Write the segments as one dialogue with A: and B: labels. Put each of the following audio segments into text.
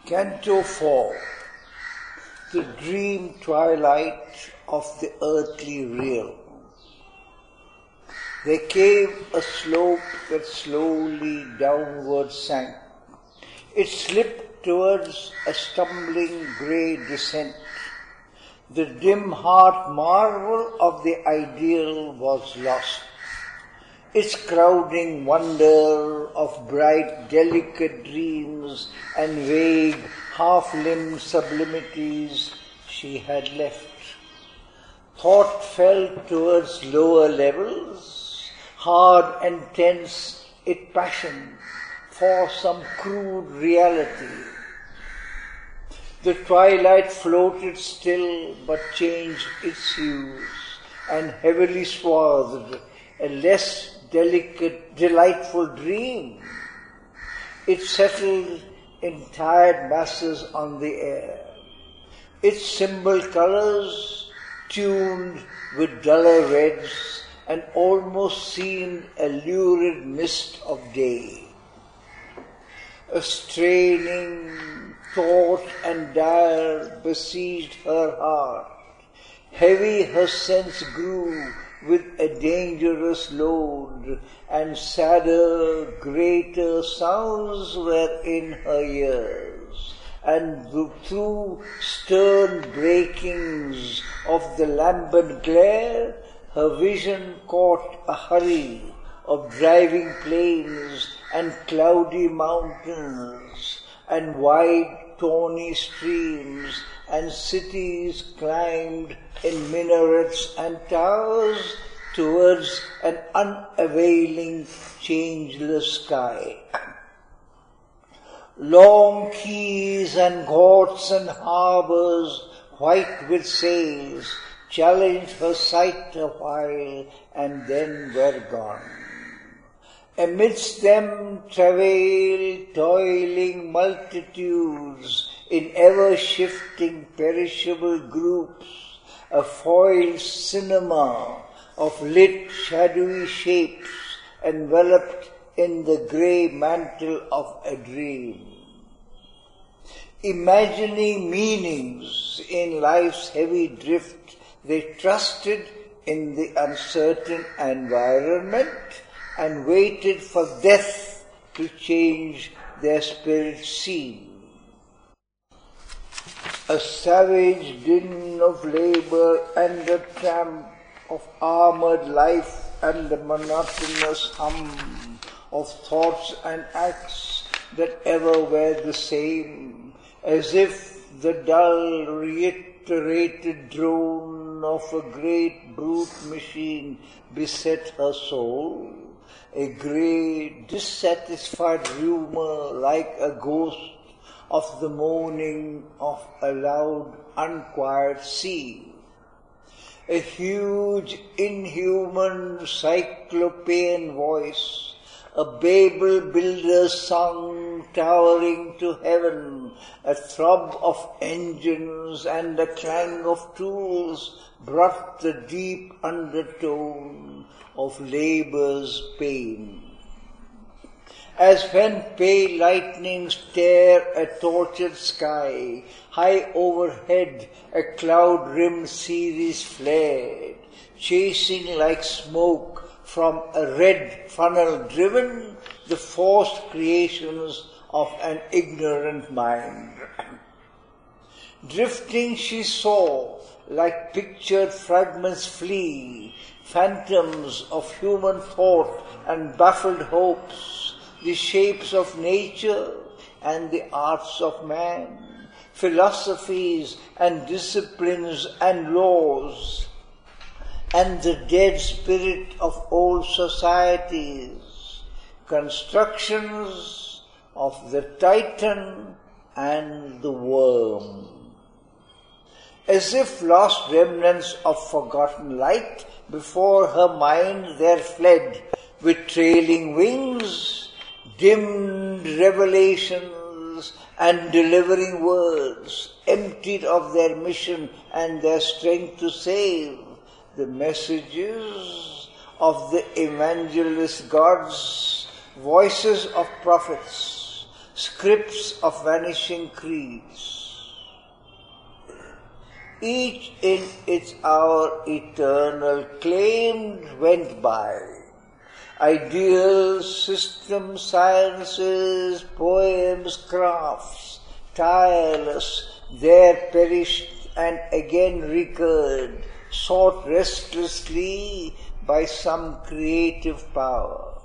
A: Canto 4. The dream twilight of the earthly real. There came a slope that slowly downward sank. It slipped towards a stumbling grey descent. The dim heart marvel of the ideal was lost. Its crowding wonder of bright, delicate dreams and vague, half-limbed sublimities she had left. Thought fell towards lower levels, hard and tense it passioned for some crude reality. The twilight floated still but changed its hues, and heavily swathed a less delicate, delightful dream. It settled in tired masses on the air. Its symbol colors tuned with duller reds and almost seemed a lurid mist of day. A straining thought and dire besieged her heart. Heavy her sense grew with a dangerous load, and sadder, greater sounds were in her ears, and through stern breakings of the lambent glare, her vision caught a hurry of driving plains and cloudy mountains, and wide tawny streams, and cities climbed in minarets and towers towards an unavailing, changeless sky. Long quays and ghats and harbours, white with sails, challenged her sight a while and then were gone. Amidst them travailed toiling multitudes in ever-shifting perishable groups, a foiled cinema of lit shadowy shapes enveloped in the grey mantle of a dream. Imagining meanings in life's heavy drift, they trusted in the uncertain environment and waited for death to change their spirit scene. A savage din of labour and the tramp of armoured life and the monotonous hum of thoughts and acts that ever were the same, as if the dull reiterated drone of a great brute machine beset her soul. A grey, dissatisfied rumour like a ghost of the moaning of a loud, unquiet sea. A huge, inhuman, cyclopean voice, a Babel builder's song towering to heaven, a throb of engines and a clang of tools brought the deep undertone of labour's pain. As when pale lightnings tear a tortured sky, high overhead a cloud-rimmed Ceres flared, chasing like smoke from a red funnel driven the forced creations of an ignorant mind. Drifting she saw, like pictured fragments flee, phantoms of human thought and baffled hopes, the shapes of nature and the arts of man, philosophies and disciplines and laws, and the dead spirit of old societies, constructions of the Titan and the worm. As if lost remnants of forgotten light, before her mind there fled with trailing wings, dimmed revelations and delivering words, emptied of their mission and their strength to save, the messages of the evangelist gods, voices of prophets, scripts of vanishing creeds. Each in its hour eternal claimed went by. Ideals, systems, sciences, poems, crafts, tireless, there perished and again recurred, sought restlessly by some creative power.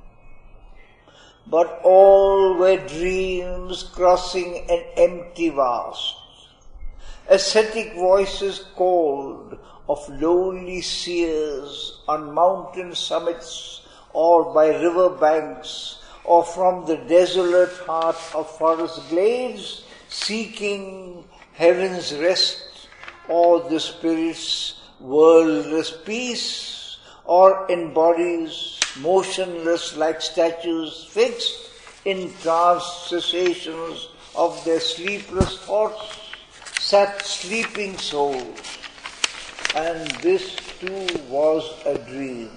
A: But all were dreams crossing an empty vast. Ascetic voices called of lonely seers on mountain summits or by river banks or from the desolate heart of forest glades, seeking heaven's rest or the spirit's worldless peace, or in bodies motionless like statues fixed in trance cessations of their sleepless thoughts, sat sleeping souls, and this too was a dream.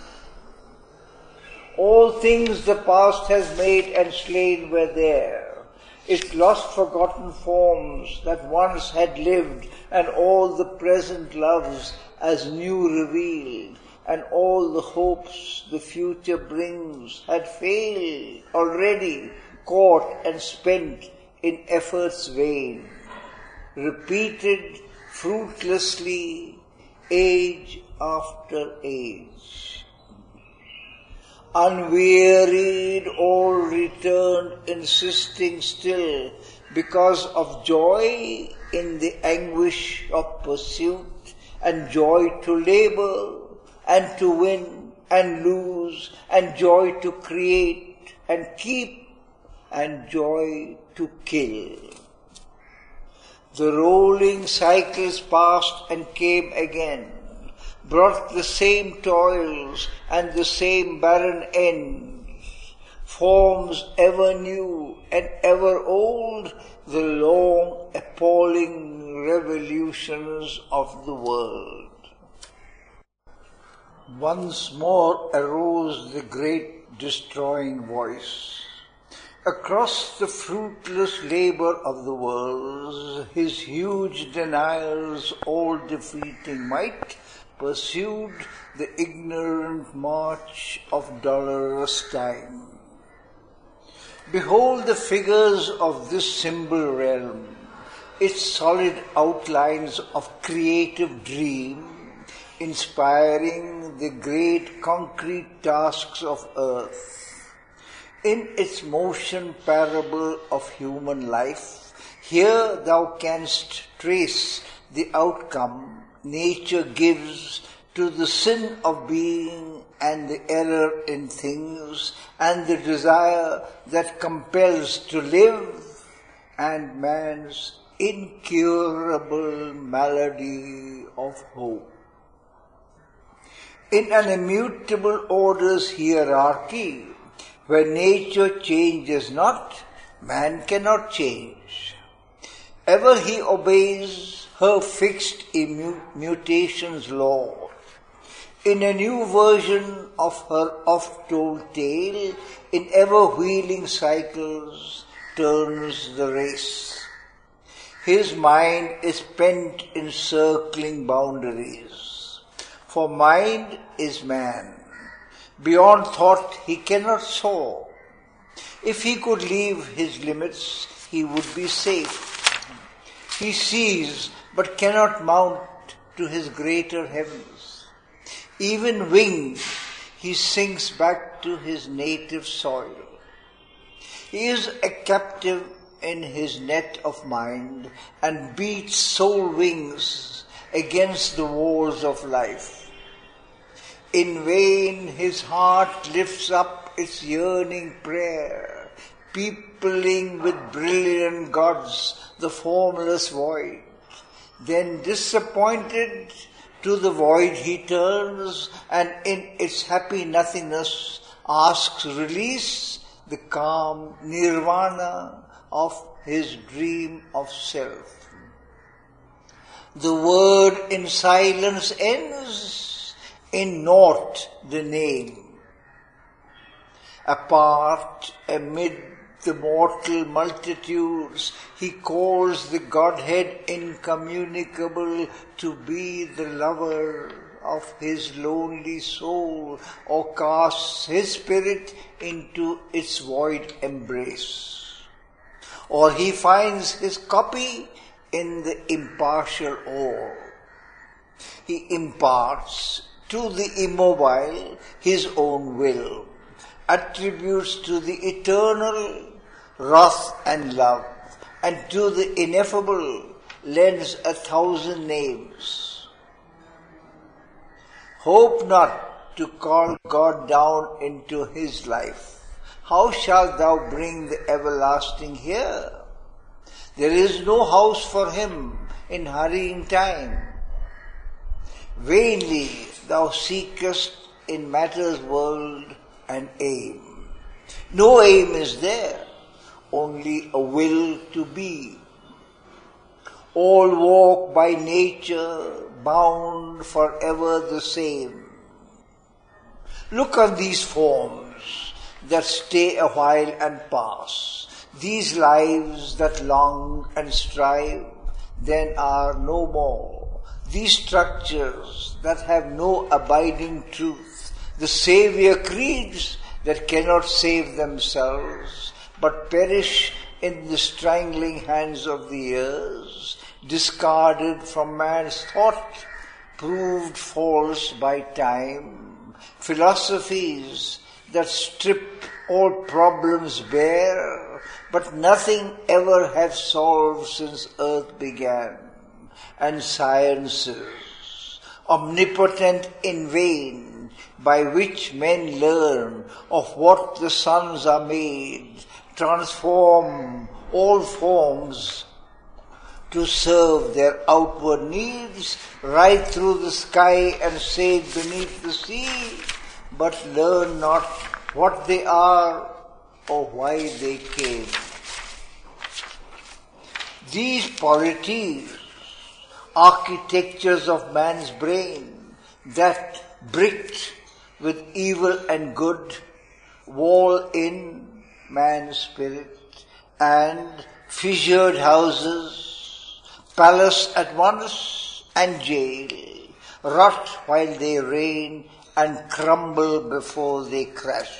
A: All things the past has made and slain were there, its lost forgotten forms that once had lived, and all the present loves as new revealed, and all the hopes the future brings had failed, already caught and spent in efforts vain, repeated fruitlessly age after age. Unwearied all returned, insisting still, because of joy in the anguish of pursuit, and joy to labor, and to win and lose, and joy to create and keep, and joy to kill. The rolling cycles passed and came again, brought the same toils and the same barren ends, forms ever new and ever old, the long appalling revolutions of the world. Once more arose the great destroying voice. Across the fruitless labor of the world, his huge denials all defeating might, pursued the ignorant march of dolorous time. Behold the figures of this symbol realm, its solid outlines of creative dream, inspiring the great concrete tasks of earth. In its motion parable of human life, here thou canst trace the outcome nature gives to the sin of being and the error in things and the desire that compels to live and man's incurable malady of hope. In an immutable order's hierarchy, where nature changes not, man cannot change. Ever he obeys her fixed mutation's law. In a new version of her oft-told tale, in ever-wheeling cycles, turns the race. His mind is pent in circling boundaries. For mind is man. Beyond thought he cannot soar. If he could leave his limits, he would be safe. He sees but cannot mount to his greater heavens. Even winged, he sinks back to his native soil. He is a captive in his net of mind and beats soul wings against the walls of life. In vain his heart lifts up its yearning prayer, peopling with brilliant gods the formless void. Then disappointed to the void he turns, and in its happy nothingness asks release, the calm nirvana of his dream of self. The word in silence ends, in naught the name. Apart amid the mortal multitudes, he calls the Godhead incommunicable to be the lover of his lonely soul, or casts his spirit into its void embrace. Or he finds his copy in the impartial all. He imparts to the immobile his own will, attributes to the eternal wrath and love, and to the ineffable lends 1,000 names. Hope not to call God down into his life. How shalt thou bring the everlasting here? There is no house for him in hurrying time. Vainly thou seekest in matter's world an aim. No aim is there, only a will to be. All walk by nature, bound forever the same. Look on these forms that stay a while and pass, these lives that long and strive, then are no more, these structures that have no abiding truth, the Saviour creeds that cannot save themselves, but perish in the strangling hands of the years, discarded from man's thought, proved false by time, philosophies that strip all problems bare, but nothing ever have solved since earth began, and sciences, omnipotent in vain, by which men learn of what the suns are made, transform all forms to serve their outward needs, right through the sky and shade beneath the sea, but learn not what they are or why they came. These polities, architectures of man's brain, that bricked with evil and good, wall in man's spirit, and fissured houses, palace at once and jail, rot while they reign and crumble before they crash.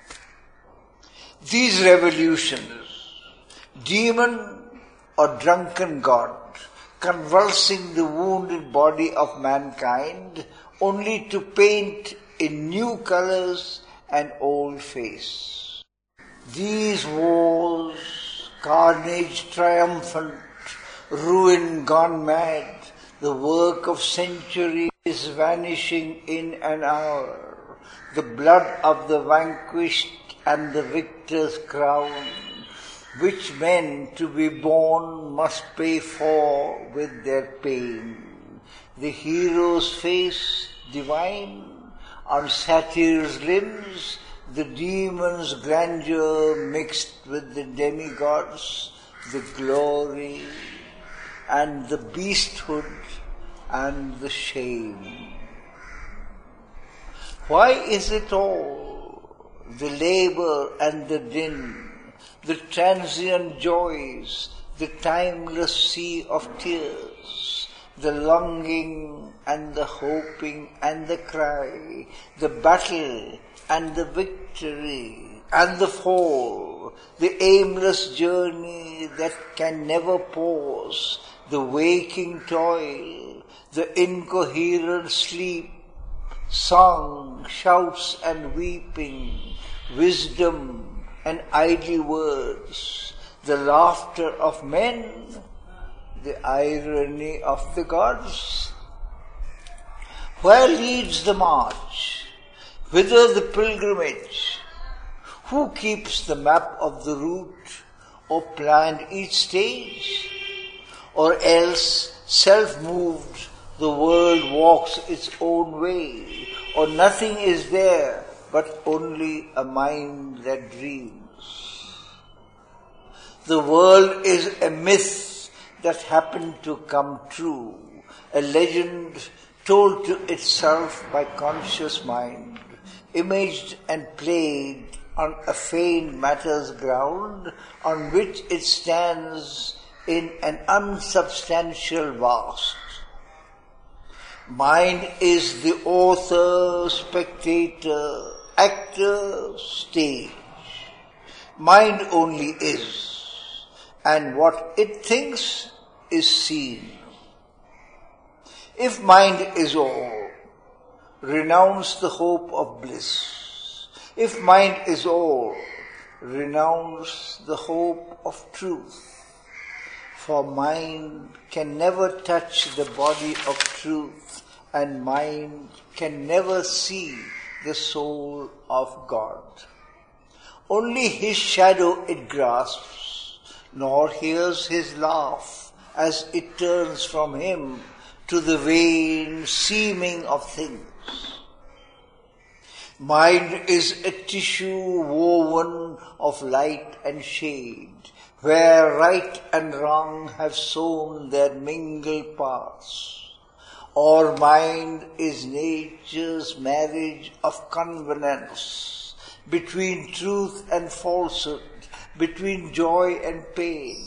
A: These revolutions, demon or drunken god, convulsing the wounded body of mankind, only to paint in new colors an old face. These wars, carnage triumphant, ruin gone mad, the work of centuries vanishing in an hour, the blood of the vanquished and the victor's crown, which men to be born must pay for with their pain. The hero's face divine, on satyr's limbs, the demon's grandeur mixed with the demigods, the glory and the beasthood and the shame. Why is it all, the labor and the din, the transient joys, the timeless sea of tears, the longing and the hoping and the cry, the battle and the victory and the fall, the aimless journey that can never pause, the waking toil, the incoherent sleep, song, shouts and weeping, wisdom and idle words, the laughter of men, the irony of the gods. Where leads the march? Whither the pilgrimage? Who keeps the map of the route or planned each stage? Or else, self-moved, the world walks its own way, or nothing is there but only a mind that dreams. The world is a myth that happened to come true, a legend told to itself by conscious mind, imaged and played on a faint matter's ground, on which it stands in an unsubstantial vast. Mind is the author, spectator, actor, stage. Mind only is, and what it thinks is seen. If mind is all, renounce the hope of bliss. If mind is all, renounce the hope of truth. For mind can never touch the body of truth, and mind can never see the soul of God. Only His shadow it grasps, nor hears His laugh as it turns from Him to the vain seeming of things. Mind is a tissue woven of light and shade, where right and wrong have sown their mingled parts. Or mind is nature's marriage of convenience, between truth and falsehood, between joy and pain.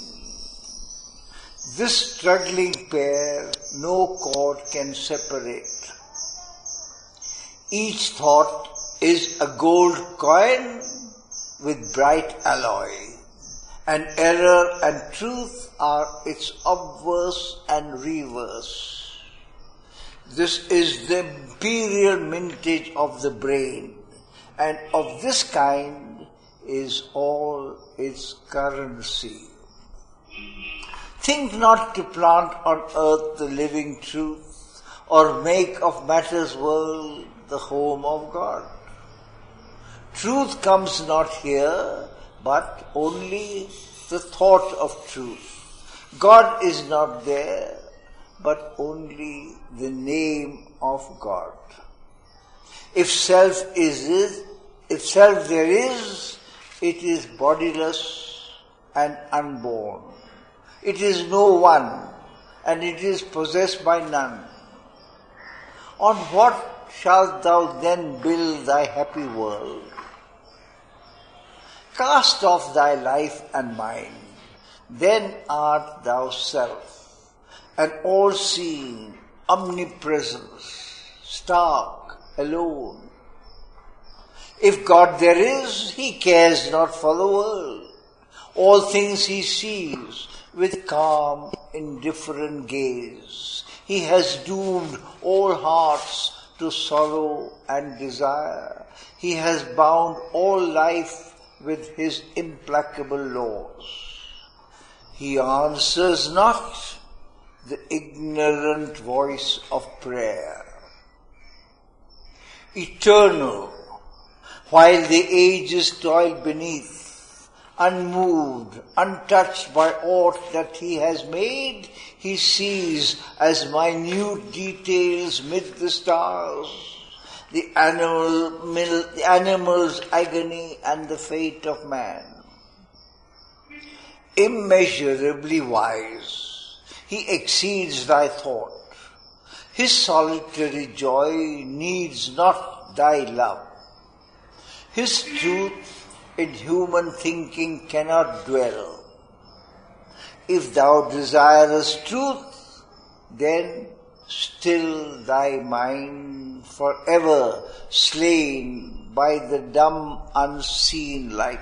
A: This struggling pair no cord can separate. Each thought is a gold coin with bright alloy, and error and truth are its obverse and reverse. This is the imperial mintage of the brain, and of this kind is all its currency. Think not to plant on earth the living truth, or make of matter's world the home of God. Truth comes not here, but only the thought of truth. God is not there, but only the name of God. If self there is, it is bodiless and unborn. It is no one, and it is possessed by none. On what shalt thou then build thy happy world? Cast off thy life and mind, then art thou self, an all-seeing omnipresence, stark, alone. If God there is, He cares not for the world. All things He sees with calm, indifferent gaze. He has doomed all hearts to sorrow and desire. He has bound all life with His implacable laws. He answers not the ignorant voice of prayer. Eternal, while the ages toil beneath, unmoved, untouched by aught that He has made, He sees as minute details mid the stars, the animal's agony and the fate of man. Immeasurably wise, He exceeds thy thought. His solitary joy needs not thy love. His truth in human thinking cannot dwell. If thou desirest truth, then still thy mind forever slain by the dumb unseen light.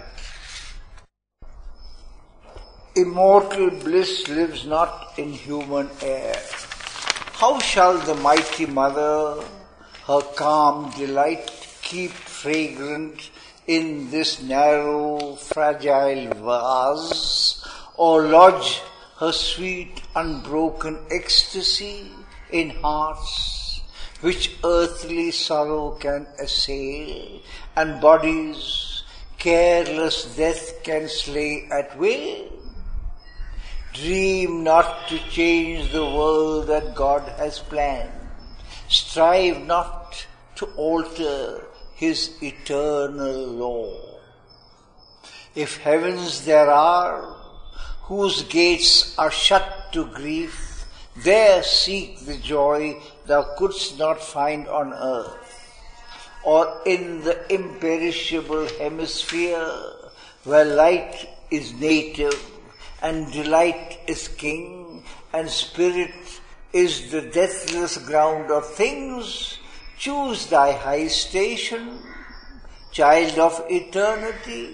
A: Immortal bliss lives not in human air. How shall the mighty mother her calm delight keep fragrant in this narrow, fragile vase, or lodge her sweet, unbroken ecstasy in hearts which earthly sorrow can assail, and bodies careless death can slay at will? Dream not to change the world that God has planned. Strive not to alter His eternal law. If heavens there are, whose gates are shut to grief, there seek the joy thou couldst not find on earth. or in the imperishable hemisphere where light is native and delight is king and spirit is the deathless ground of things, choose thy high station, child of eternity.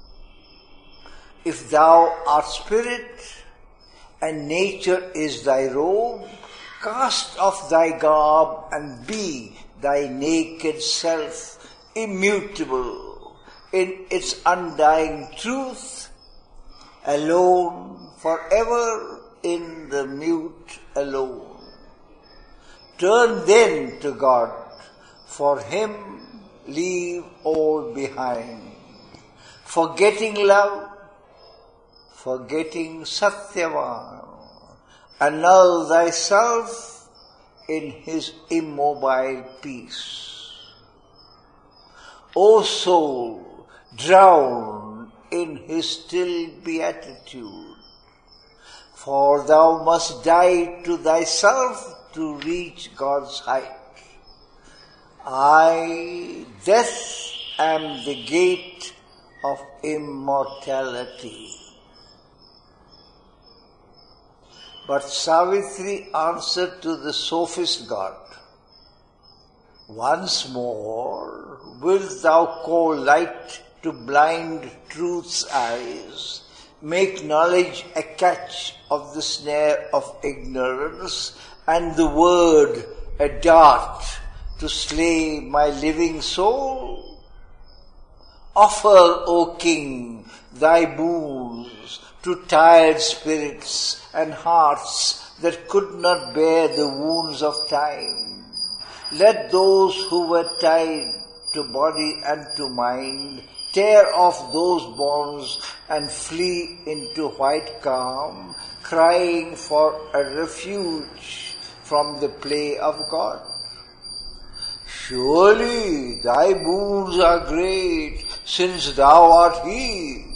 A: If thou art spirit and nature is thy robe, cast off thy garb and be thy naked self, immutable in its undying truth, alone, forever in the mute alone. Turn then to God, for Him leave all behind, forgetting love, forgetting Satyavan, annul thyself in His immobile peace. O soul, drown in His still beatitude, for thou must die to thyself to reach God's height. I, death, am the gate of immortality. But Savitri answered to the sophist god, once more wilt thou call light to blind truth's eyes, make knowledge a catch of the snare of ignorance, and the word a dart to slay my living soul? Offer, O King, thy boons to tired spirits and hearts that could not bear the wounds of time. Let those who were tied to body and to mind tear off those bonds and flee into white calm, crying for a refuge from the play of God. Surely thy boons are great, since thou art He.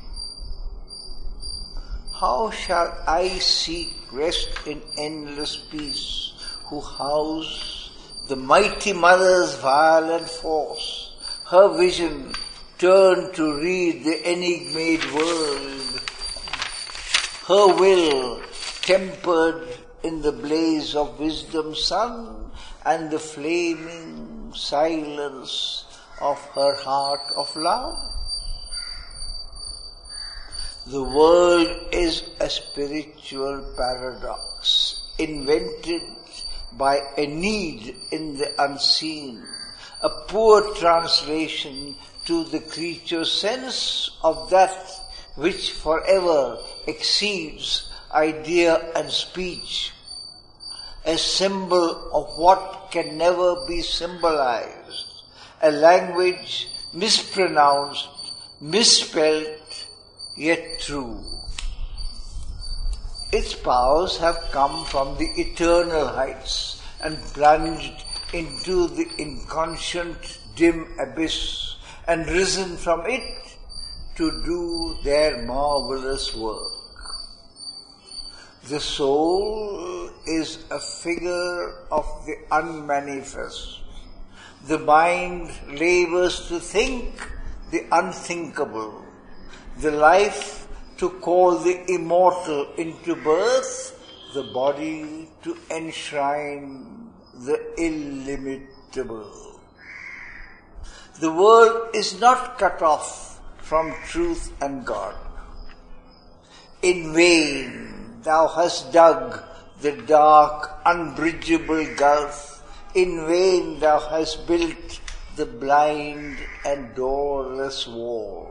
A: How shall I seek rest in endless peace, who house the mighty mother's violent force, her vision turned to read the enigmaed world, her will tempered in the blaze of wisdom's sun and the flaming silence of her heart of love? The world is a spiritual paradox, invented by a need in the unseen, a poor translation to the creature's sense of that which forever exceeds idea and speech, a symbol of what can never be symbolized, a language mispronounced, misspelled, yet true. Its powers have come from the eternal heights and plunged into the inconscient dim abyss and risen from it to do their marvelous work. The soul is a figure of the unmanifest. The mind labors to think the unthinkable. The life to call the immortal into birth, the body to enshrine the illimitable. The world is not cut off from truth and God. In vain thou hast dug the dark, unbridgeable gulf. In vain thou hast built the blind and doorless wall.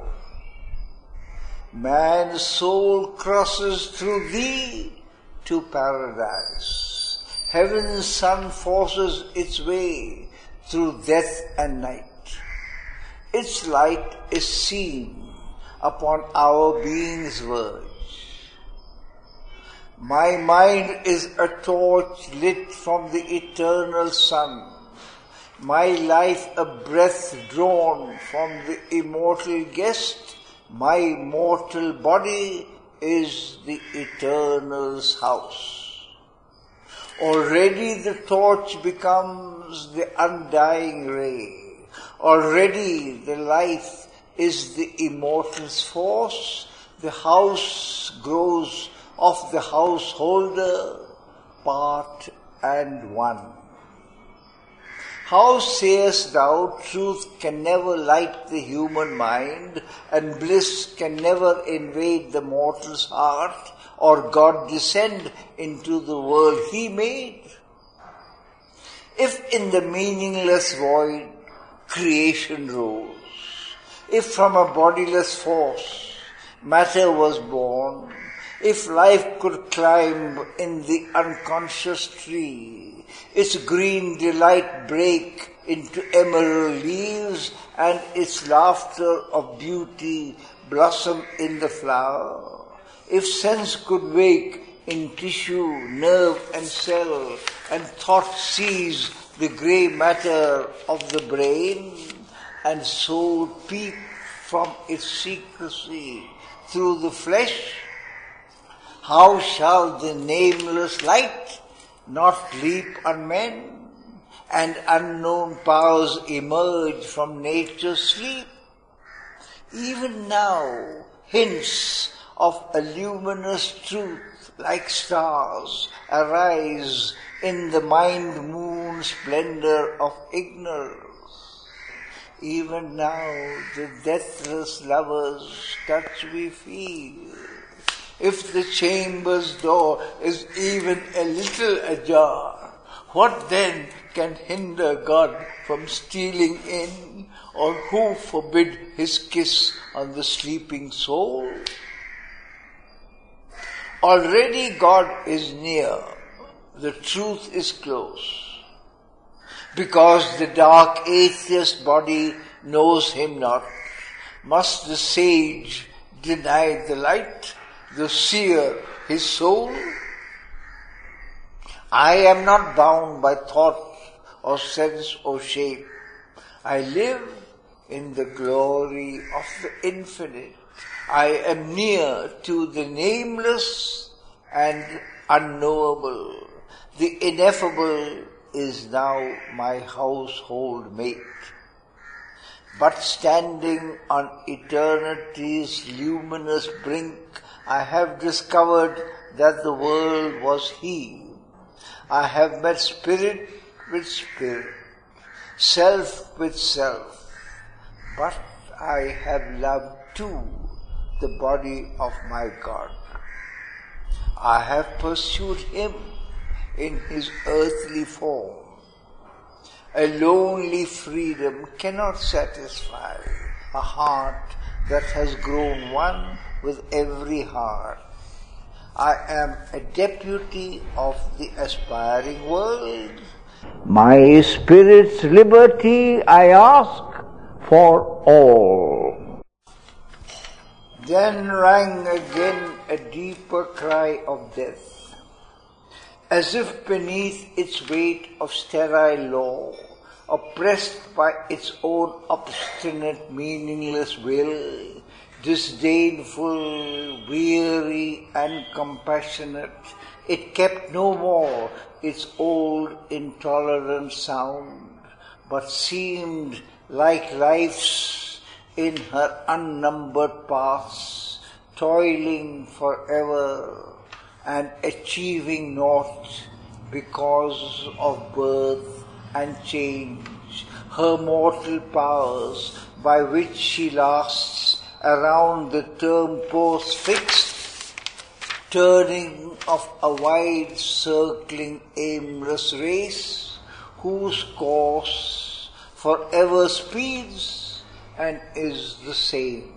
A: Man's soul crosses through thee to paradise. Heaven's sun forces its way through death and night. Its light is seen upon our being's verge. My mind is a torch lit from the eternal sun. My life a breath drawn from the immortal guest. My mortal body is the eternal's house. Already the torch becomes the undying ray. Already the life is the immortal's force. The house grows of the householder, part and one. How sayest thou, truth can never light the human mind, and bliss can never invade the mortal's heart, or God descend into the world he made? If in the meaningless void creation rose, if from a bodiless force matter was born, if life could climb in the unconscious tree, its green delight break into emerald leaves, and its laughter of beauty blossom in the flower, if sense could wake in tissue, nerve and cell, and thought seize the grey matter of the brain, and soul peep from its secrecy through the flesh, how shall the nameless light not leap on men, and unknown powers emerge from nature's sleep? Even now, hints of a luminous truth like stars arise in the mind-moon splendor of ignorance. Even now, the deathless lover's touch we feel. If the chamber's door is even a little ajar, what then can hinder God from stealing in, or who forbid his kiss on the sleeping soul? Already God is near, the truth is close. Because the dark atheist body knows him not, must the sage deny the light, the seer his soul? I am not bound by thought or sense or shape. I live in the glory of the infinite. I am near to the nameless and unknowable. The ineffable is now my household mate. But standing on eternity's luminous brink, I have discovered that the world was he. I have met spirit with spirit, self with self, but I have loved too the body of my God. I have pursued him in his earthly form. A lonely freedom cannot satisfy a heart that has grown one with every heart. I am a deputy of the aspiring world. My spirit's liberty I ask for all. Then rang again a deeper cry of death, as if beneath its weight of sterile law, oppressed by its own obstinate, meaningless will, disdainful, weary, and compassionate, it kept no more its old intolerant sound, but seemed like life's in her unnumbered paths, toiling forever and achieving naught because of birth and change, her mortal powers by which she lasts around the term post fixed, turning of a wide circling aimless race, whose course forever speeds and is the same.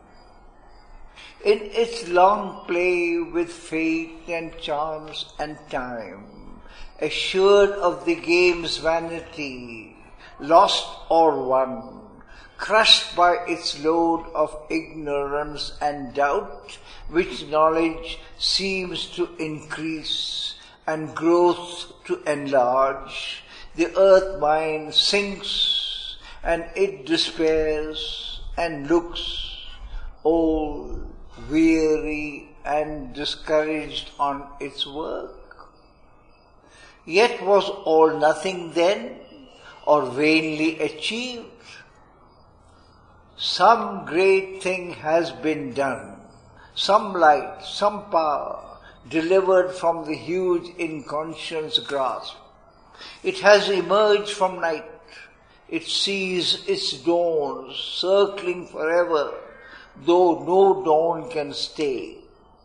A: In its long play with fate and chance and time, assured of the game's vanity, lost or won, crushed by its load of ignorance and doubt, which knowledge seems to increase and growth to enlarge, the earth mind sinks and it despairs and looks old, weary and discouraged on its work. Yet was all nothing then, or vainly achieved? some great thing has been done, some light, some power delivered from the huge inconscious grasp. It has emerged from night. It sees its dawns circling forever, though no dawn can stay.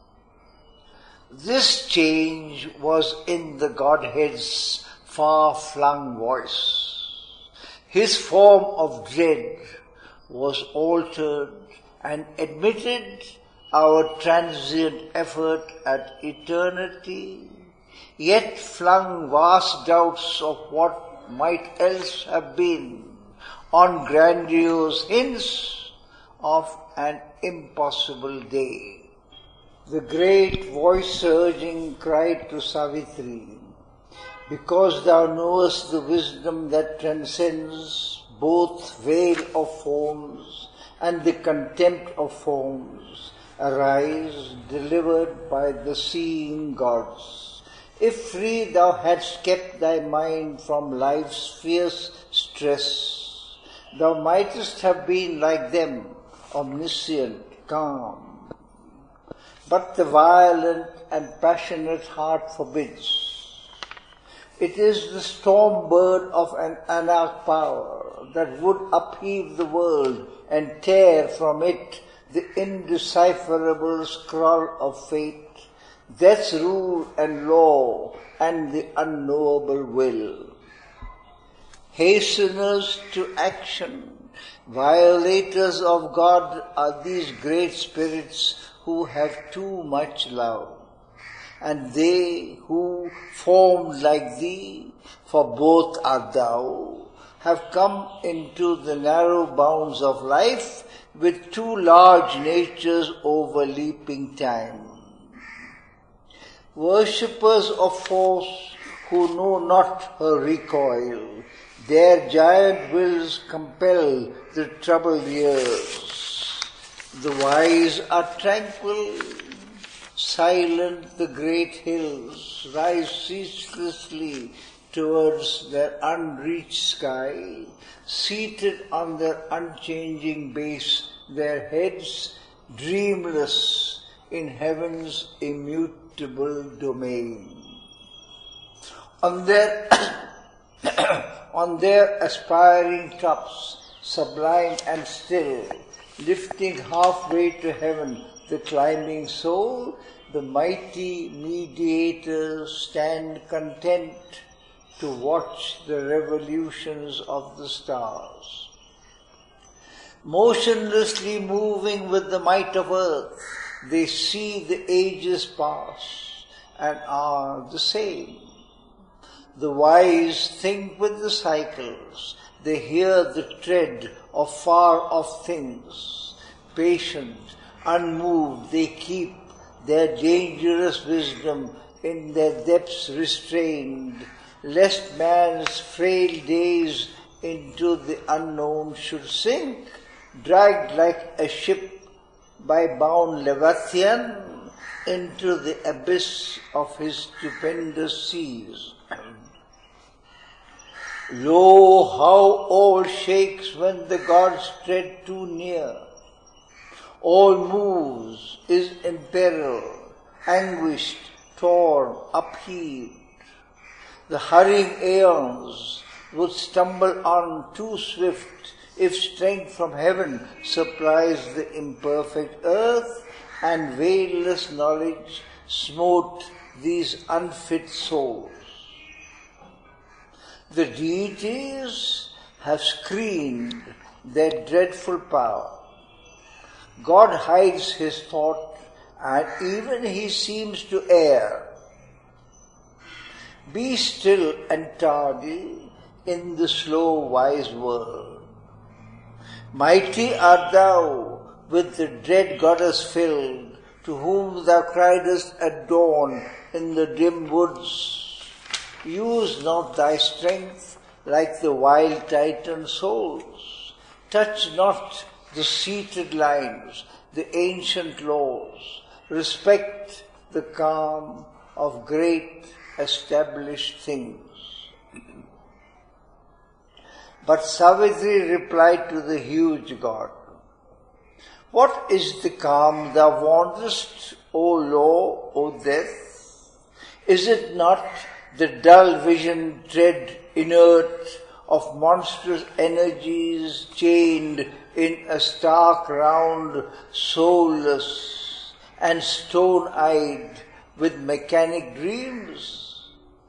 A: This change was in the Godhead's far-flung voice. His form of dread was altered and admitted our transient effort at eternity, yet flung vast doubts of what might else have been on grandiose hints of an impossible day. The great voice surging cried to Savitri, because thou knowest the wisdom that transcends both veil of forms and the contempt of forms, arise, delivered by the seeing gods. If free thou hadst kept thy mind from life's fierce stress, thou mightest have been like them, omniscient, calm. But the violent and passionate heart forbids. It is the storm bird of an anarch power that would upheave the world and tear from it the indecipherable scroll of fate, death's rule and law, and the unknowable will. Hasteners to action, violators of God are these great spirits who have too much love, and they who, formed like thee, for both art thou, have come into the narrow bounds of life with too large natures overleaping time. Worshippers of force who know not her recoil, their giant wills compel the troubled years. The wise are tranquil, silent the great hills rise ceaselessly towards their unreached sky, seated on their unchanging base, their heads dreamless in heaven's immutable domain. On their aspiring tops, sublime and still, lifting halfway to heaven the climbing soul, the mighty mediators stand content to watch the revolutions of the stars. Motionlessly moving with the might of earth, they see the ages pass and are the same. The wise think with the cycles, they hear the tread of far-off things. Patient, unmoved, they keep their dangerous wisdom in their depths restrained, lest man's frail days into the unknown should sink, dragged like a ship by bound Leviathan into the abyss of his stupendous seas. Lo, how all shakes when the gods tread too near. All moves, is in peril, anguished, torn, upheaved. The hurrying aeons would stumble on too swift if strength from heaven supplies the imperfect earth and veilless knowledge smote these unfit souls. The deities have screened their dreadful power. God hides his thought, and even he seems to err. Be still and tardy in the slow wise world. Mighty art thou, with the dread goddess filled, to whom thou criedest at dawn in the dim woods. Use not thy strength like the wild Titan souls. Touch not the seated lines, the ancient laws. Respect the calm of great established things. But Savitri replied to the huge god, What is the calm thou wantest, O law, O death? Is it not the dull vision dread inert of monstrous energies chained in a stark round, soulless and stone-eyed with mechanic dreams?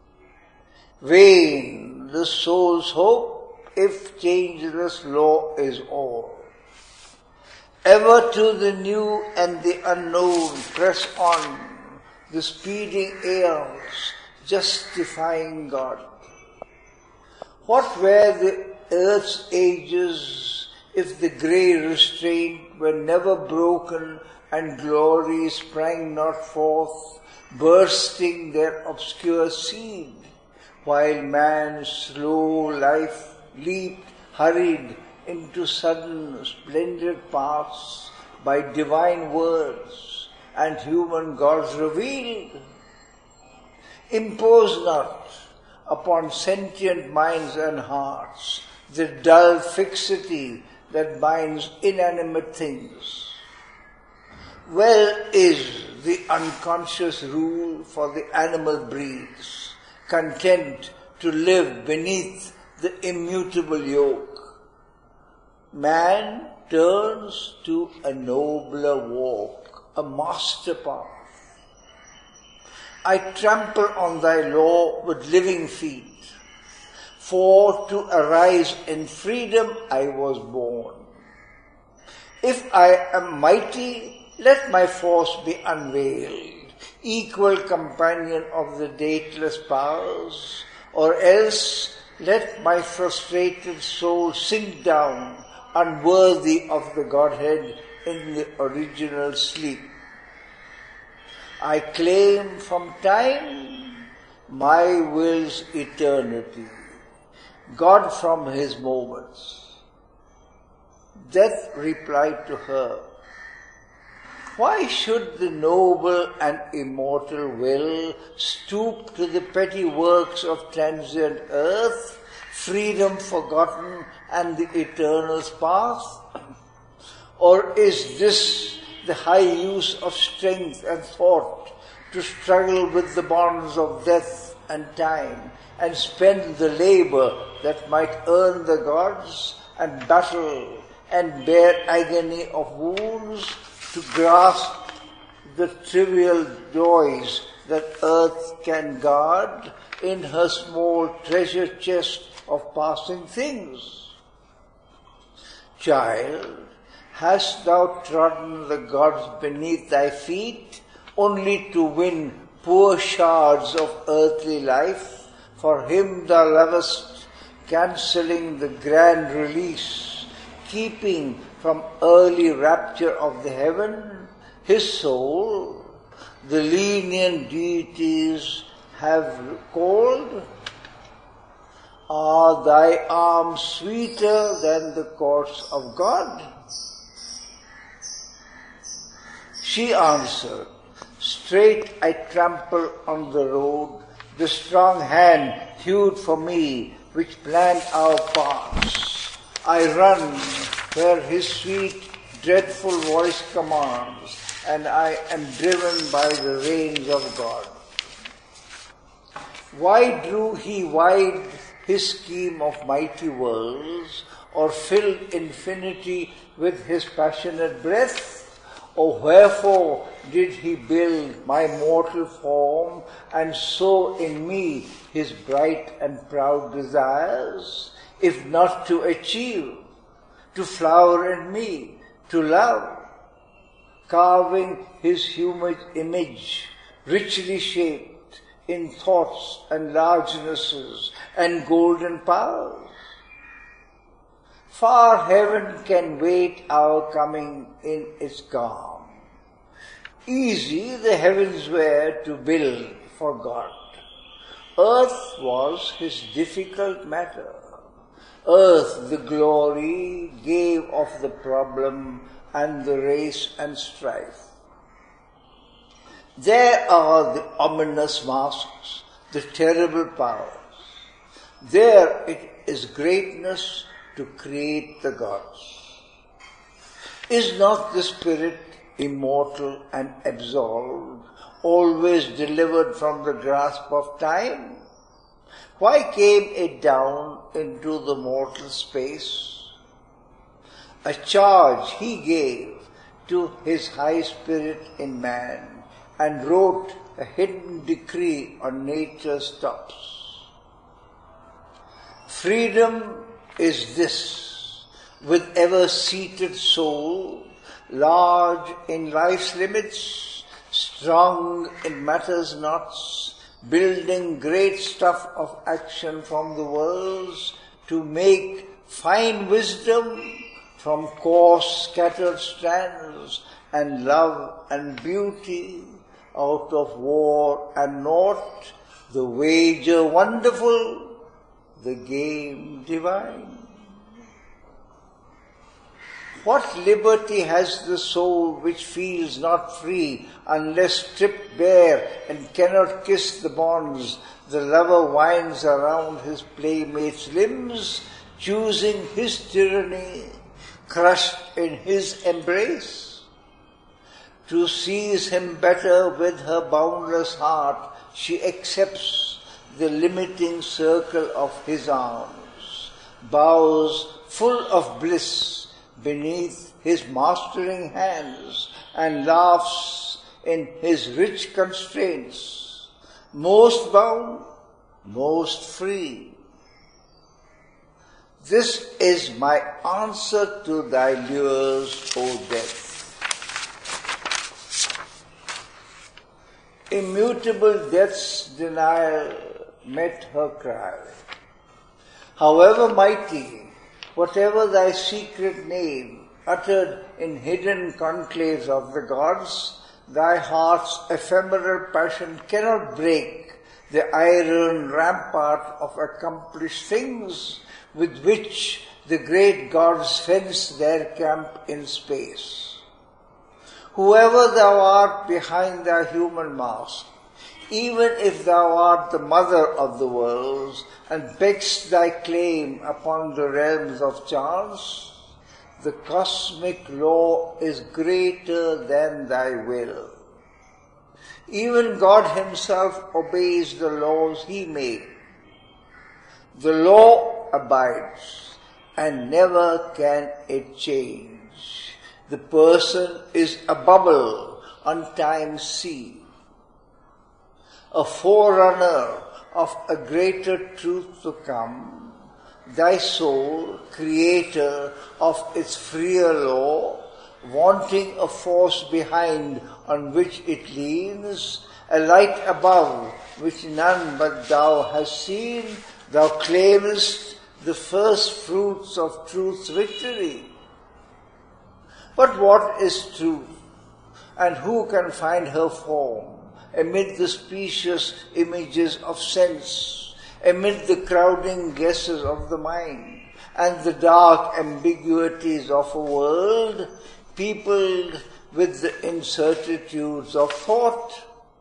A: Vain the soul's hope if changeless law is all. Ever to the new and the unknown press on the speeding eons, justifying God. What were the earth's ages if the grey restraint were never broken and glory sprang not forth, bursting their obscure seed, while man's slow life leaped, hurried into sudden splendid paths by divine words and human gods revealed? Impose not upon sentient minds and hearts the dull fixity that binds inanimate things. Well is the unconscious rule for the animal breeds, content to live beneath the immutable yoke. Man turns to a nobler walk, a master path. I trample on thy law with living feet, for to arise in freedom I was born. If I am mighty, let my force be unveiled, equal companion of the dateless powers, or else let my frustrated soul sink down, unworthy of the Godhead in the original sleep. I claim from time my will's eternity, God from his moments. Death replied to her, why should the noble and immortal will stoop to the petty works of transient earth, freedom forgotten and the eternal's path? Or is this the high use of strength and thought to struggle with the bonds of death and time and spend the labor that might earn the gods and battle and bear agony of wounds to grasp the trivial joys that earth can guard in her small treasure chest of passing things? Child, hast thou trodden the gods beneath thy feet only to win poor shards of earthly life for him thou lovest, cancelling the grand release, keeping from early rapture of the heaven his soul, the lenient deities have called? Are thy arms sweeter than the courts of God? She answered, straight I trample on the road, the strong hand hewed for me, which planned our paths. I run where his sweet, dreadful voice commands, and I am driven by the reins of God. Why drew he wide his scheme of mighty worlds, or filled infinity with his passionate breath? Or wherefore did he build my mortal form and sow in me his bright and proud desires, if not to achieve, to flower in me, to love, carving his human image, richly shaped in thoughts and largenesses and golden powers? Far heaven can wait our coming in its calm. Easy the heavens were to build for God. Earth was his difficult matter. Earth the glory gave of the problem and the race and strife. There are the ominous masks, the terrible powers. There it is greatness to create the gods. Is not the spirit immortal and absolved, always delivered from the grasp of time? Why came it down into the mortal space? A charge he gave to his high spirit in man, and wrote a hidden decree on nature's tops. Freedom is this, with ever-seated soul, large in life's limits, strong in matter's knots, building great stuff of action from the worlds, to make fine wisdom from coarse scattered strands, and love and beauty out of war and naught, the wager wonderful, the game divine. What liberty has the soul which feels not free unless stripped bare and cannot kiss the bonds the lover winds around his playmate's limbs, choosing his tyranny, crushed in his embrace? To seize him better with her boundless heart, she accepts the limiting circle of his arms, bows full of bliss beneath his mastering hands, and laughs in his rich constraints, most bound, most free. This is my answer to thy lures, O death. Immutable death's denial met her cry. However mighty, whatever thy secret name, uttered in hidden conclaves of the gods, thy heart's ephemeral passion cannot break the iron rampart of accomplished things with which the great gods fence their camp in space. Whoever thou art behind thy human mask, even if thou art the mother of the worlds and beggest thy claim upon the realms of chance, the cosmic law is greater than thy will. Even God himself obeys the laws he made. The law abides, and never can it change. The person is a bubble on time's sea, a forerunner of a greater truth to come. Thy soul, creator of its freer law, wanting a force behind on which it leans, a light above which none but thou hast seen, thou claimest the first fruits of truth's victory. But what is truth, and who can find her form amid the specious images of sense, amid the crowding guesses of the mind, and the dark ambiguities of a world peopled with the incertitudes of thought?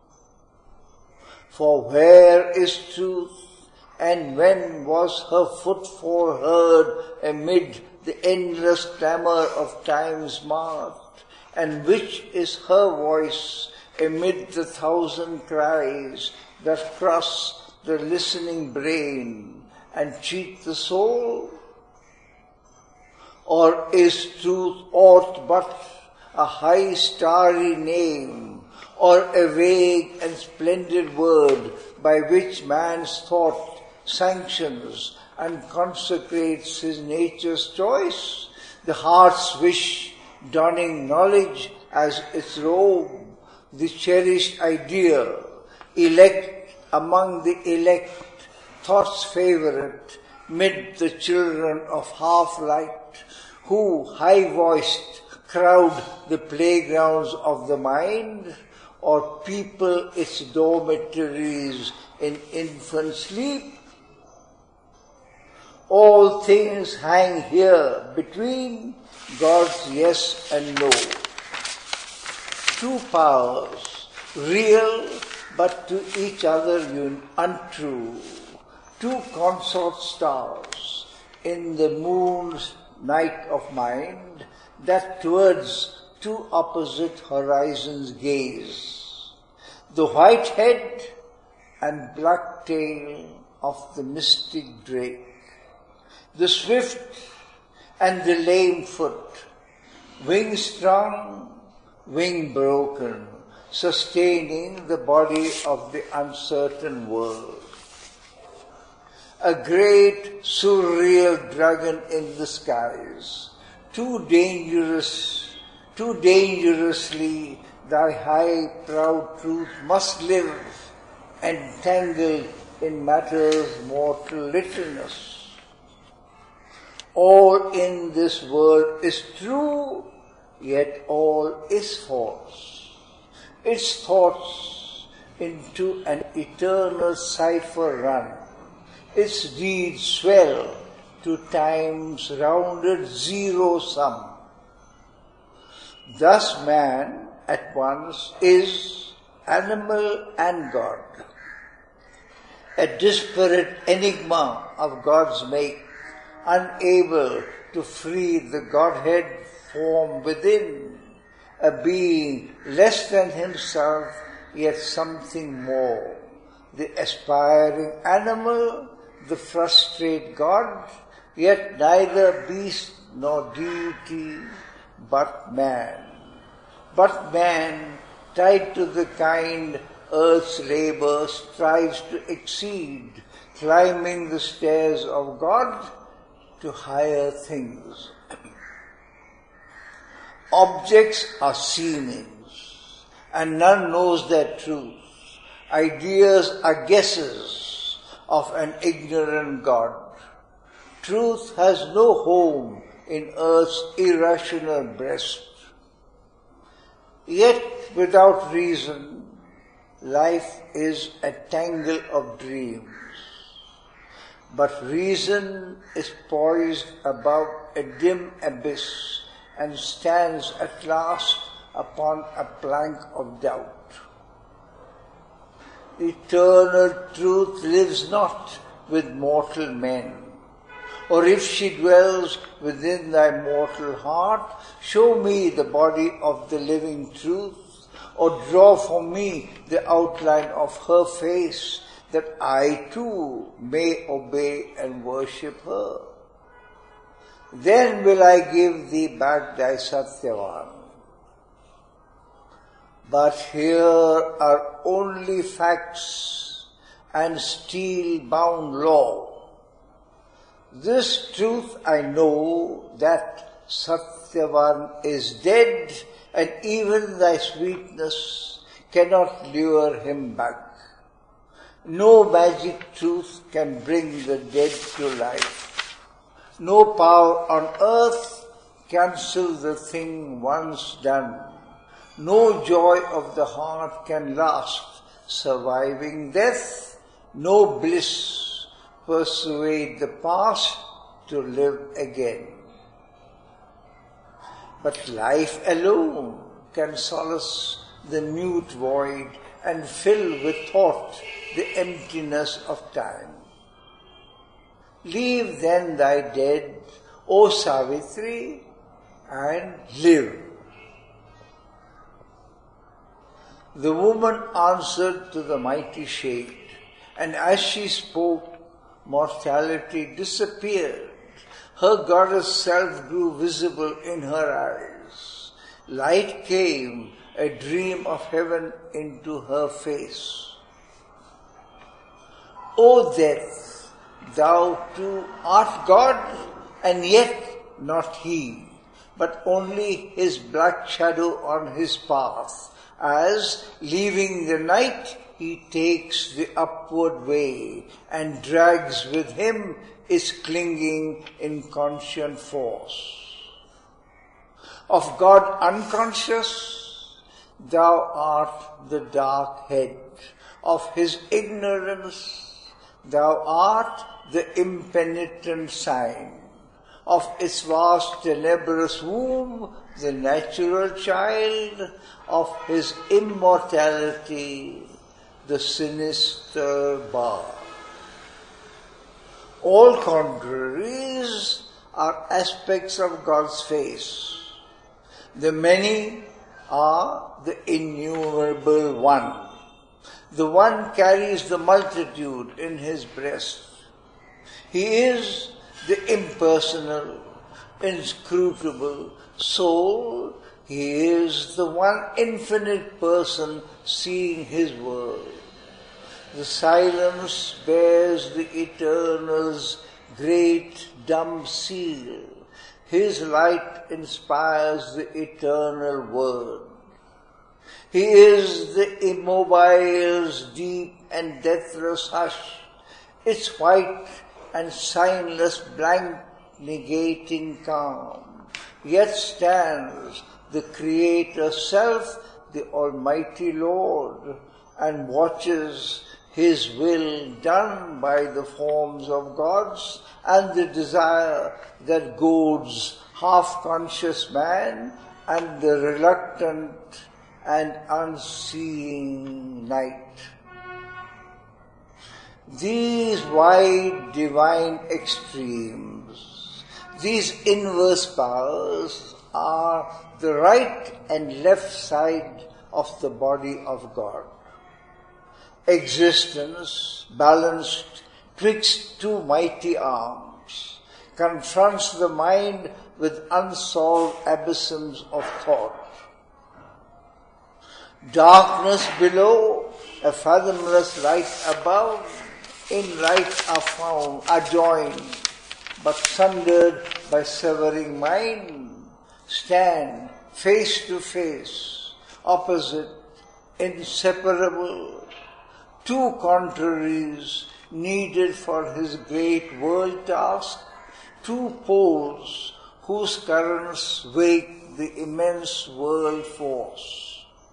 A: For where is truth, and when was her footfall heard amid the endless clamor of time's mart? And which is her voice amid the thousand cries that cross the listening brain and cheat the soul? Or is truth aught but a high starry name, or a vague and splendid word by which man's thought sanctions and consecrates his nature's choice, the heart's wish donning knowledge as its robe, the cherished ideal, elect among the elect, thought's favorite, mid the children of half-light, who, high-voiced, crowd the playgrounds of the mind, or people its dormitories in infant sleep? All things hang here between God's yes and no. Two powers, real but to each other untrue. Two consort stars in the moon's night of mind, that towards two opposite horizons gaze, the white head and black tail of the mystic drake, the swift and the lame foot, wing strong, wing broken, sustaining the body of the uncertain world. A great surreal dragon in the skies, too dangerously thy high proud truth must live, entangled in matter's mortal littleness. All in this world is true, yet all is false. Its thoughts into an eternal cipher run, its deeds swell to time's rounded zero sum. Thus man at once is animal and God, a disparate enigma of God's make, unable to free the Godhead form within, a being less than himself, yet something more, the aspiring animal, the frustrate God, yet neither beast nor deity, but man. But man, tied to the kind earth's labor, strives to exceed, climbing the stairs of God to higher things. Objects are seemings, and none knows their truth. Ideas are guesses of an ignorant God. Truth has no home in earth's irrational breast. Yet without reason, life is a tangle of dreams. But reason is poised above a dim abyss and stands at last upon a plank of doubt. Eternal truth lives not with mortal men. Or if she dwells within thy mortal heart, show me the body of the living truth, or draw for me the outline of her face, that I too may obey and worship her. Then will I give thee back thy Satyavan. But here are only facts and steel-bound law. This truth I know, that Satyavan is dead, and even thy sweetness cannot lure him back. No magic truth can bring the dead to life. No power on earth cancel the thing once done. No joy of the heart can last, surviving death. No bliss persuade the past to live again. But life alone can solace the mute void and fill with thought the emptiness of time. Leave then thy dead, O Savitri, and live. The woman answered to the mighty shade, and as she spoke, mortality disappeared. Her goddess self grew visible in her eyes. Light came, a dream of heaven, into her face. O death, thou too art God, and yet not he, but only his black shadow on his path, as, leaving the night, he takes the upward way and drags with him its clinging inconscient force. Of God unconscious, thou art the dark head. Of his ignorance, thou art the impenitent sign. Of its vast tenebrous womb, the natural child. Of his immortality, the sinister bar. All contraries are aspects of God's face. The many are the innumerable one. The one carries the multitude in his breast. He is the impersonal, inscrutable soul. He is the one infinite person seeing his world. The silence bears the eternal's great dumb seal. His light inspires the eternal word. He is the immobile's deep and deathless hush, its white and signless blank negating calm. Yet stands the Creator Self, the Almighty Lord, and watches His will done by the forms of gods and the desire that goads half-conscious man and the reluctant and unseeing night. These wide divine extremes, these inverse powers are the right and left side of the body of God. Existence, balanced twixt two mighty arms, confronts the mind with unsolved abysms of thought. Darkness below, a fathomless light above, in light are joined, but sundered by severing mind, stand face to face, opposite, inseparable, two contraries needed for his great world task, two poles whose currents wake the immense world force.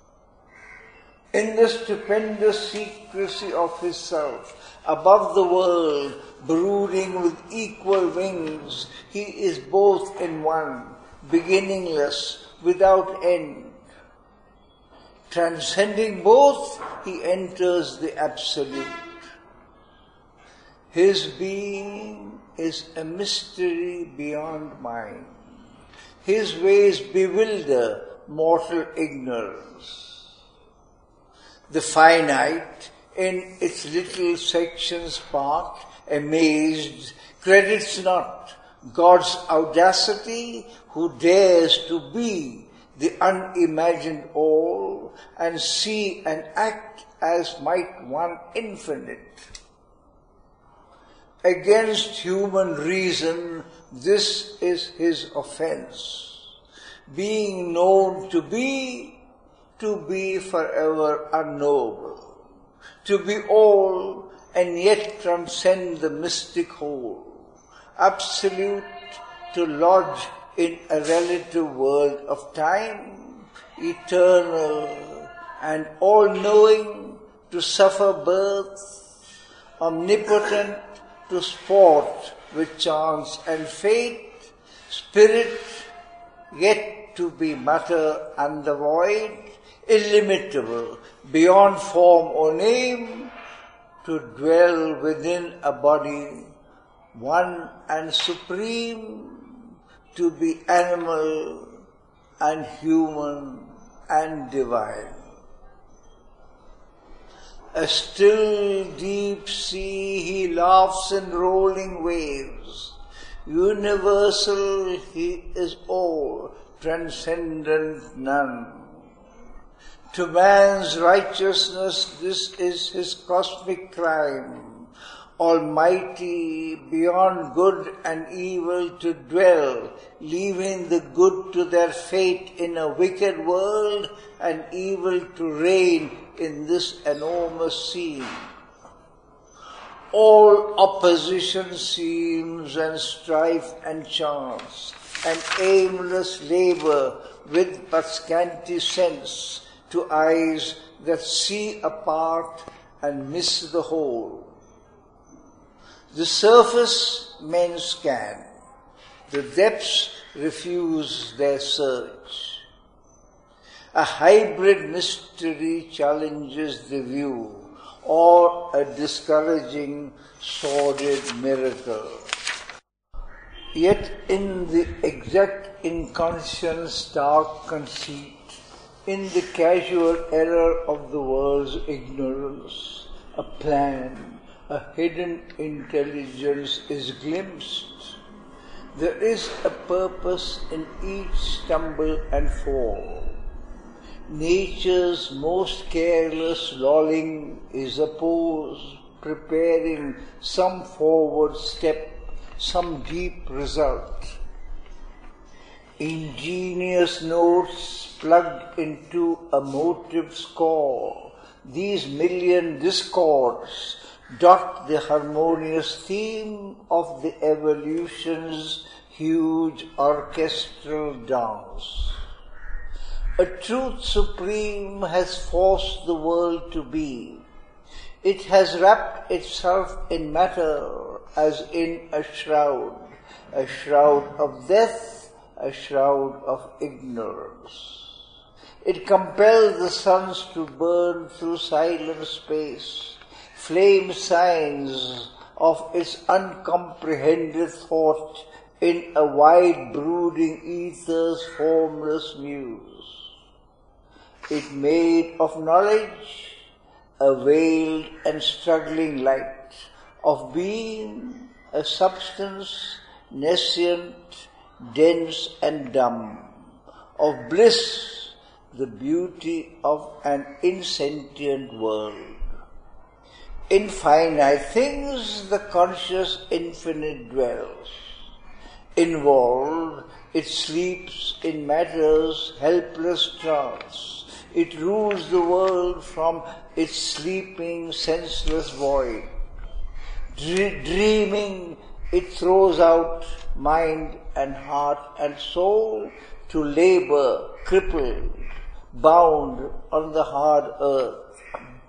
A: In the stupendous secrecy of his self, above the world, brooding with equal wings, he is both in one, beginningless, without end. Transcending both, he enters the Absolute. His being is a mystery beyond mind. His ways bewilder mortal ignorance. The finite, in its little sections parked, amazed, credits not God's audacity who dares to be the unimagined all and see and act as might one infinite. Against human reason, this is his offense. Being known to be forever unknowable, to be all and yet transcend the mystic whole, absolute to lodge in a relative world of time, eternal and all-knowing to suffer birth, omnipotent to sport with chance and fate, spirit yet to be matter and the void, illimitable, beyond form or name, to dwell within a body, one and supreme, to be animal and human and divine. A still deep sea he laughs in rolling waves. Universal he is all, transcendent none. To man's righteousness this is his cosmic crime. Almighty beyond good and evil to dwell, leaving the good to their fate in a wicked world and evil to reign in this enormous scene. All opposition seems and strife and chance, and aimless labor with but scanty sense to eyes that see apart and miss the whole. The surface men scan, the depths refuse their search. A hybrid mystery challenges the view, or a discouraging, sordid miracle. Yet in the exact inconscience dark conceit, in the casual error of the world's ignorance, a plan, a hidden intelligence is glimpsed. There is a purpose in each stumble and fall. Nature's most careless lolling is a pose, preparing some forward step, some deep result. Ingenious notes plugged into a motive score, these million discords dot the harmonious theme of the evolution's huge orchestral dance. A truth supreme has forced the world to be. It has wrapped itself in matter as in a shroud of death, a shroud of ignorance. It compels the suns to burn through silent space, flame signs of its uncomprehended thought in a wide brooding ether's formless muse. It made of knowledge a veiled and struggling light, of being a substance nescient, dense and dumb, of bliss the beauty of an insentient world. In finite things the conscious infinite dwells. Involved, it sleeps in matter's helpless trance. It rules the world from its sleeping, senseless void. Dreaming, it throws out mind and heart and soul to labor, crippled, bound on the hard earth.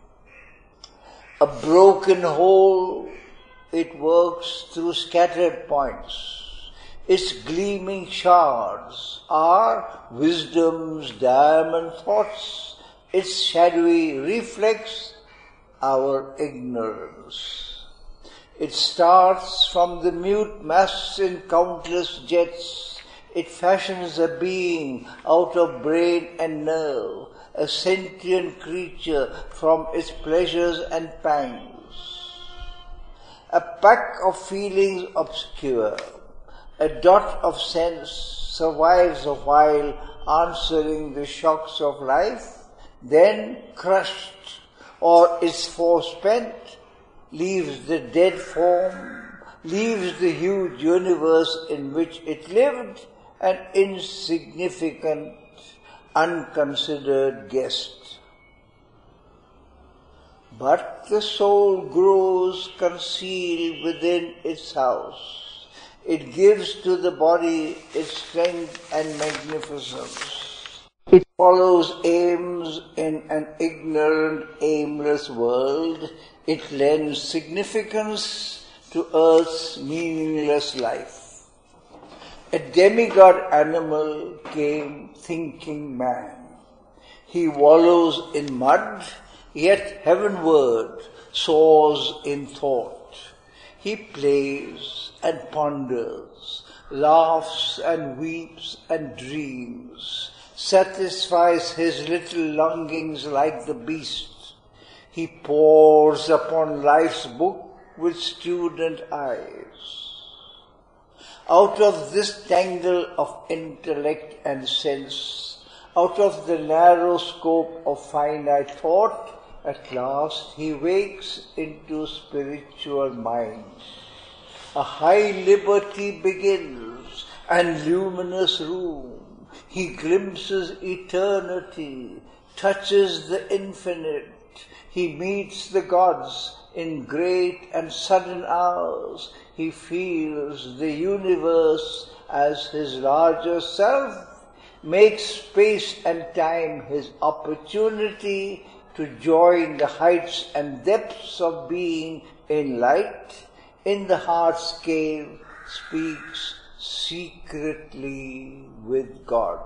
A: A broken whole, it works through scattered points. Its gleaming shards are wisdom's diamond thoughts. Its shadowy reflex, our ignorance. It starts from the mute mass in countless jets. It fashions a being out of brain and nerve, a sentient creature from its pleasures and pangs. A pack of feelings obscure, a dot of sense survives a while answering the shocks of life, then crushed or is forespent, leaves the dead form, leaves the huge universe in which it lived, an insignificant, unconsidered guest. But the soul grows concealed within its house. It gives to the body its strength and magnificence. It follows aims in an ignorant, aimless world. It lends significance to earth's meaningless life. A demigod animal came thinking man. He wallows in mud, yet heavenward soars in thought. He plays and ponders, laughs and weeps and dreams, satisfies his little longings like the beast. He pores upon life's book with student eyes. Out of this tangle of intellect and sense, out of the narrow scope of finite thought, at last he wakes into spiritual minds. A high liberty begins and luminous room. He glimpses eternity, touches the infinite. He meets the gods in great and sudden hours. He feels the universe as his larger self, makes space and time his opportunity to join the heights and depths of being in light. In the heart's cave speaks secretly with God.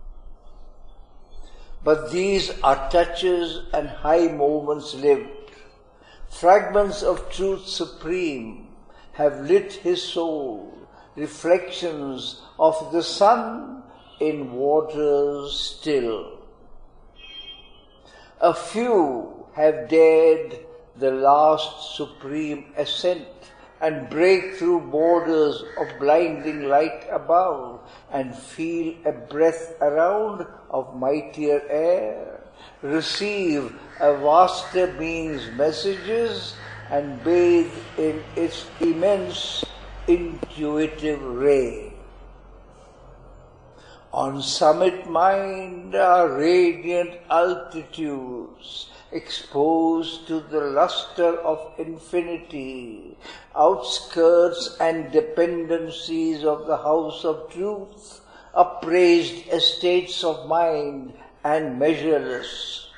A: But these are touches and high moments lived. Fragments of truth supreme have lit his soul, reflections of the sun in waters still. A few have dared the last supreme ascent and break through borders of blinding light above and feel a breath around of mightier air, receive a vaster being's messages and bathe in its immense intuitive ray. On summit mind are radiant altitudes, exposed to the luster of infinity, outskirts and dependencies of the house of truth, upraised estates of mind and measureless.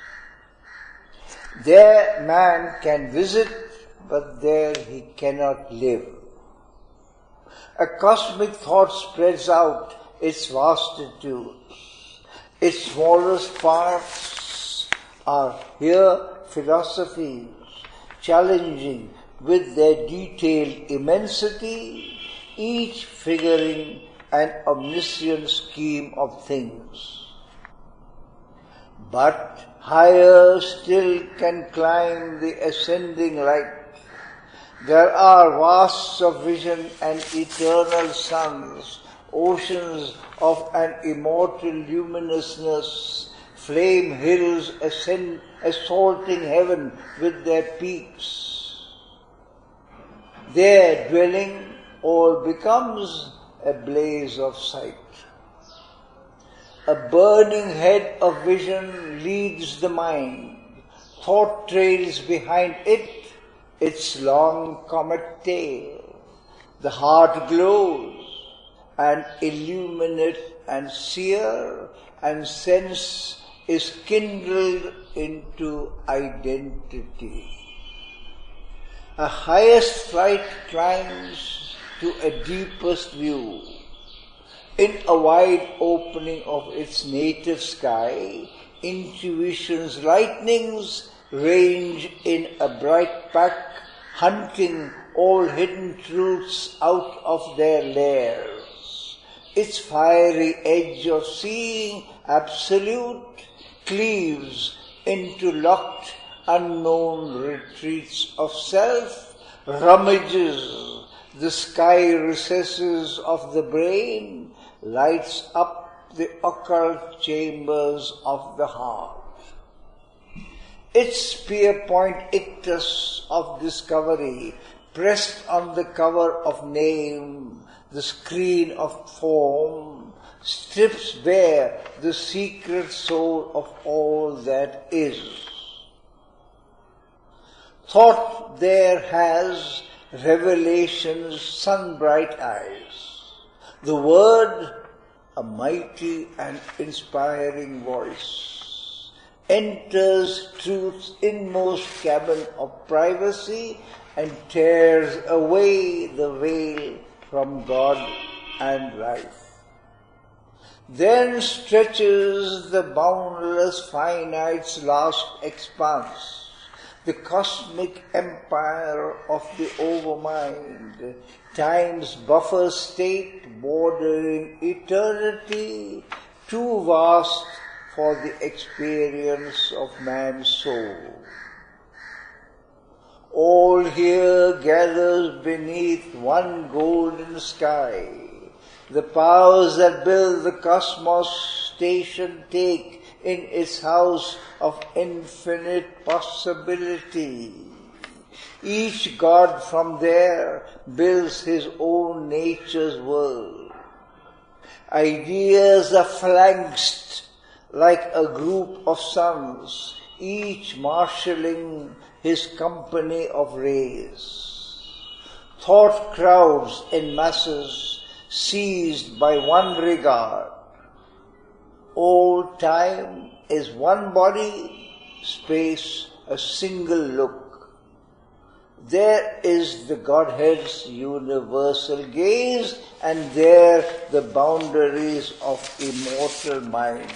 A: There man can visit, but there he cannot live. A cosmic thought spreads out its vastitudes. Its smallest parts are here philosophies, challenging with their detailed immensity, each figuring an omniscient scheme of things. But higher still can climb the ascending light. There are vasts of vision and eternal suns, oceans of an immortal luminousness, flame hills assaulting heaven with their peaks. Their dwelling all becomes a blaze of sight. A burning head of vision leads the mind. Thought trails behind it its long comet tail. The heart glows, and illuminate and sear, and sense is kindled into identity. A highest flight climbs to a deepest view. In a wide opening of its native sky, intuition's lightnings range in a bright pack, hunting all hidden truths out of their lairs. Its fiery edge of seeing absolute cleaves into locked, unknown retreats of self, rummages the sky recesses of the brain, lights up the occult chambers of the heart. Its spear point ictus of discovery, pressed on the cover of name, the screen of form, strips bare the secret soul of all that is. Thought there has revelation's sun-bright eyes. The word, a mighty and inspiring voice, enters truth's inmost cabin of privacy and tears away the veil from God and life. Then stretches the boundless finite's last expanse, the cosmic empire of the overmind, time's buffer state bordering eternity, too vast for the experience of man's soul. All here gathers beneath one golden sky. The powers that build the cosmos station take in its house of infinite possibility. Each god from there builds his own nature's world. Ideas are flanked like a group of suns, each marshalling his company of rays. Thought crowds in masses, seized by one regard. All time is one body, space a single look. There is the Godhead's universal gaze, and there the boundaries of immortal mind.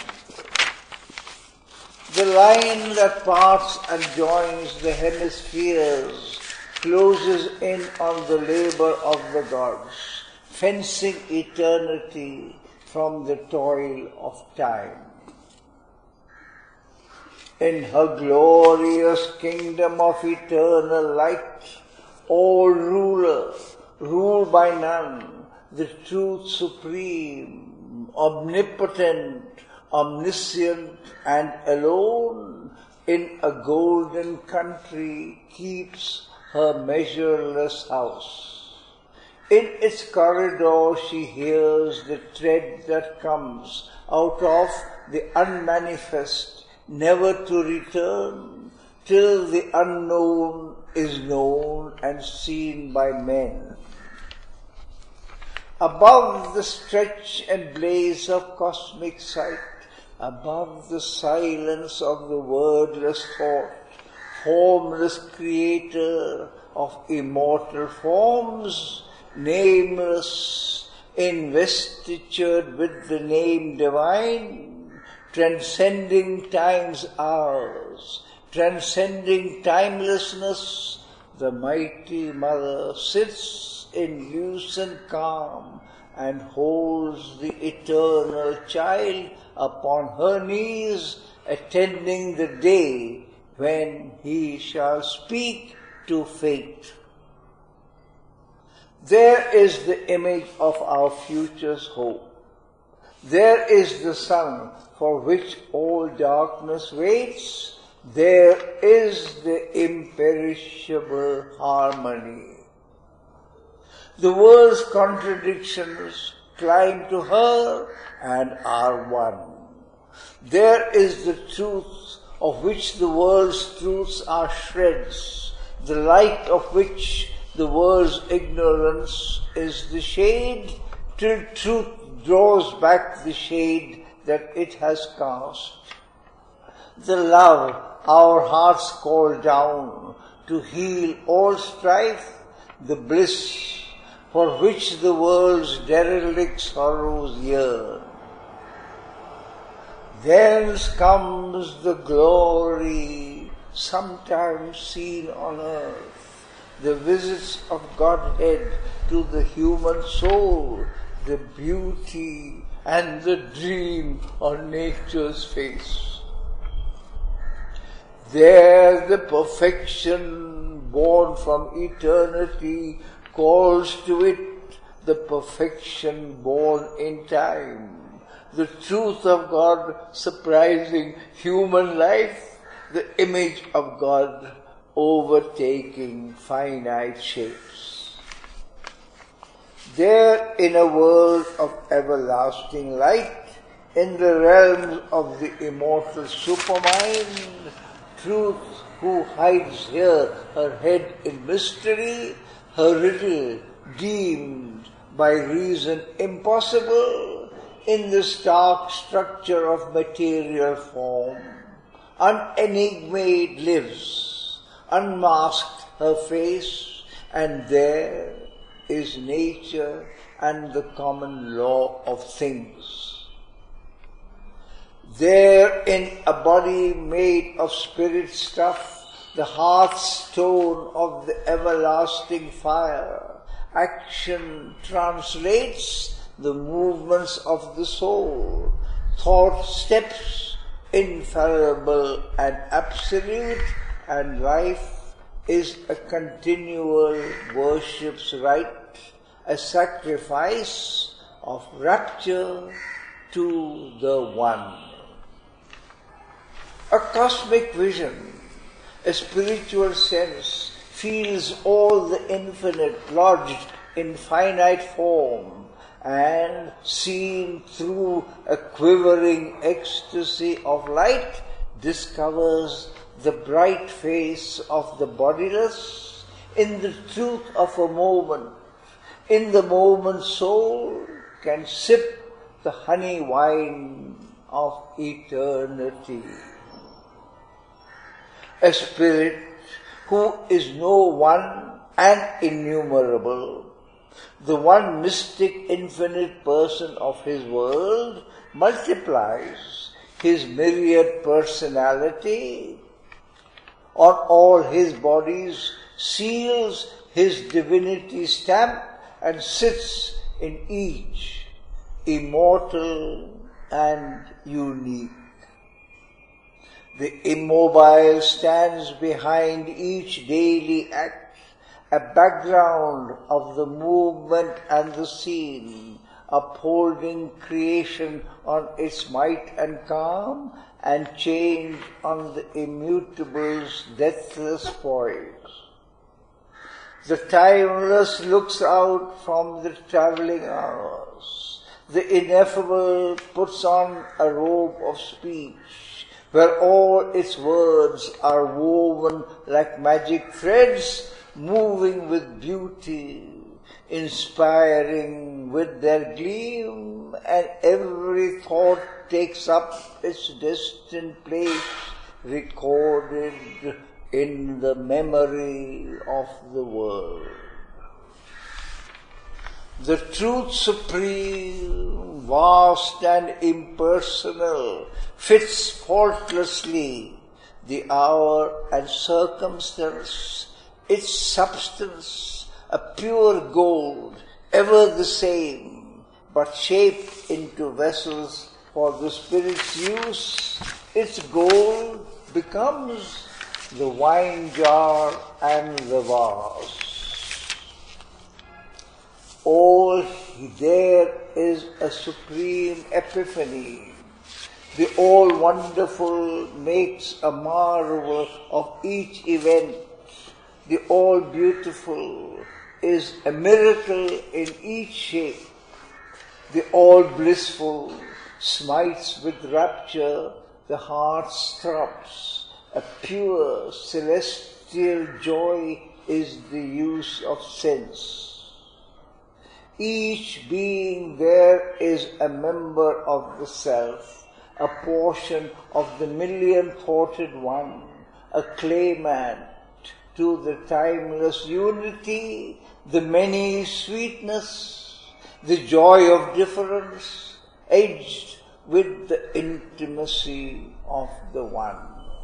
A: The line that parts and joins the hemispheres closes in on the labor of the gods, fencing eternity from the toil of time. In her glorious kingdom of eternal light, all ruler, rule by none, the truth supreme, omnipotent, omniscient, and alone, in a golden country keeps her measureless house. In its corridor she hears the tread that comes out of the unmanifest, never to return, till the unknown is known and seen by men. Above the stretch and blaze of cosmic sight, above the silence of the wordless thought, formless creator of immortal forms, nameless, investitured with the name divine, transcending time's hours, transcending timelessness, the mighty mother sits in lucent calm and holds the eternal child upon her knees, attending the day when he shall speak to fate. There is the image of our future's hope. There is the sun for which all darkness waits. There is the imperishable harmony. The world's contradictions climb to her and are one. There is the truth of which the world's truths are shreds, the light of which the world's ignorance is the shade, till truth draws back the shade that it has cast. The love our hearts call down to heal all strife, the bliss for which the world's derelict sorrows yearn. Thence comes the glory sometimes seen on earth, the visits of Godhead to the human soul, the beauty and the dream on nature's face. There the perfection born from eternity calls to it the perfection born in time. The truth of God surprising human life, the image of God overtaking finite shapes. There in a world of everlasting light, in the realms of the immortal supermind, truth who hides here her head in mystery, her riddle deemed by reason impossible, in the stark structure of material form, unenigmaed lives, unmasked her face, and there is nature and the common law of things. There in a body made of spirit stuff, the hearthstone of the everlasting fire, action translates the movements of the soul, thought steps infallible and absolute, and life is a continual worship's rite, a sacrifice of rapture to the One. A cosmic vision, a spiritual sense, feels all the infinite lodged in finite form, and seen through a quivering ecstasy of light, discovers the bright face of the bodiless. In the truth of a moment, in the moment soul can sip the honey wine of eternity. A spirit who is no one and innumerable, the one mystic infinite person of his world, multiplies his myriad personality on all his bodies, seals his divinity stamp, and sits in each, immortal and unique. The immobile stands behind each daily act, a background of the movement and the scene, upholding creation on its might and calm, and change on the immutable's deathless poise. The timeless looks out from the travelling hours. The ineffable puts on a robe of speech, where all its words are woven like magic threads, moving with beauty, inspiring with their gleam, and every thought takes up its destined place, recorded in the memory of the world. The truth supreme, vast and impersonal, fits faultlessly the hour and circumstance, its substance, a pure gold, ever the same, but shaped into vessels for the Spirit's use. Its gold becomes the wine jar and the vase. All there is a supreme epiphany. The all-wonderful makes a marvel of each event. The all-beautiful is a miracle in each shape. The all-blissful smites with rapture the heart's throbs. A pure celestial joy is the use of sense. Each being there is a member of the self, a portion of the million-thoughted one, a claimant to the timeless unity, the many sweetness, the joy of difference, edged with the intimacy of the one.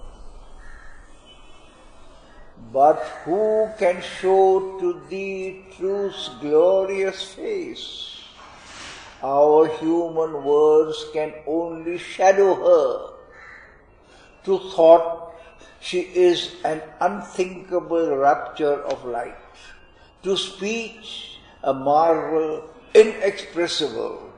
A: But who can show to thee truth's glorious face? Our human words can only shadow her. To thought, she is an unthinkable rapture of light. To speech, a marvel inexpressible.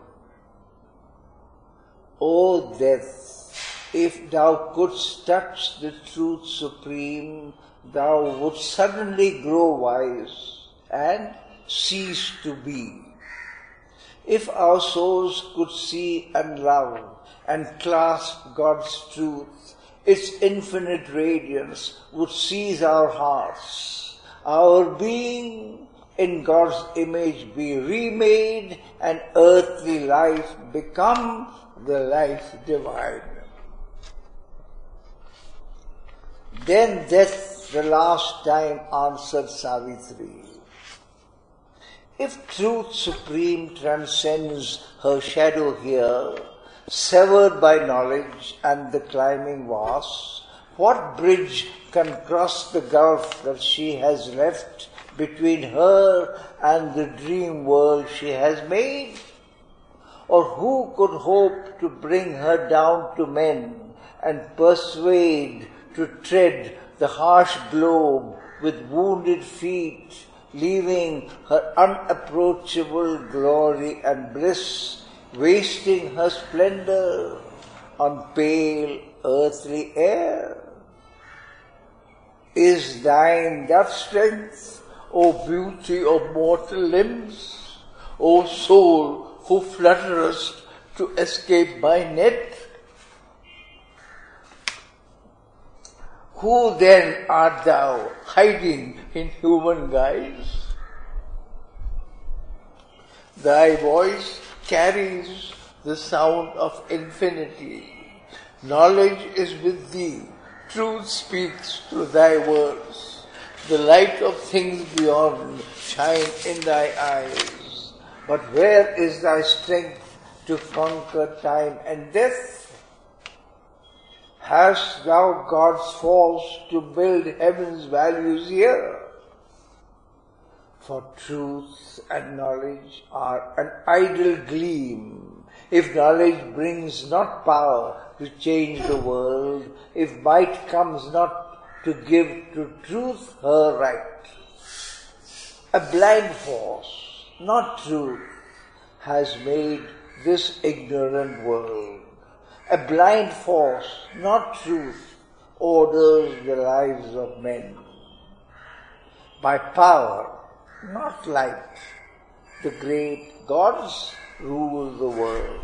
A: O death, if thou couldst touch the truth supreme, thou wouldst suddenly grow wise and cease to be. If our souls could see and love and clasp God's truth, its infinite radiance would seize our hearts. Our being in God's image be remade, and earthly life become the life divine. Then death the last time answered Savitri. If truth supreme transcends her shadow here, severed by knowledge and the climbing vast, what bridge can cross the gulf that she has left between her and the dream world she has made? Or who could hope to bring her down to men and persuade to tread the harsh globe with wounded feet, leaving her unapproachable glory and bliss, wasting her splendor on pale earthly air? Is thine that strength, O beauty of mortal limbs, O soul who flutterest to escape my net? Who then art thou, hiding in human guise? Thy voice carries the sound of infinity. Knowledge is with thee. Truth speaks through thy words. The light of things beyond shine in thy eyes. But where is thy strength to conquer time and death? Hast thou God's force to build heaven's values here? For truth and knowledge are an idle gleam. If knowledge brings not power to change the world, if might comes not to give to truth her right, a blind force, not truth, has made this ignorant world. A blind force, not truth, orders the lives of men. By power, not light, the great gods rule the world.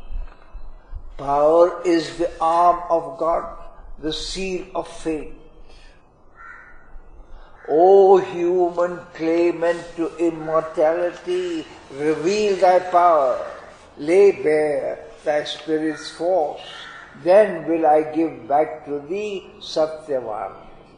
A: Power is the arm of God, the seal of fate. O human claimant to immortality, reveal thy power, lay bare thy spirit's force, then will I give back to thee Satyavan.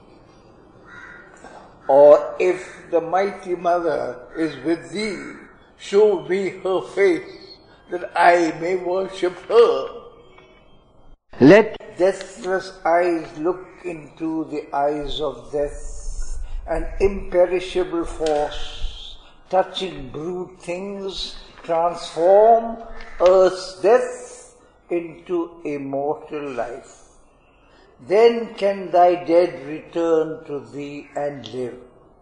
A: Or if the mighty mother is with thee, show me her face, that I may worship her. Let deathless eyes look into the eyes of death, an imperishable force, touching brute things, transform earth's death into immortal life. Then can thy dead return to thee and live.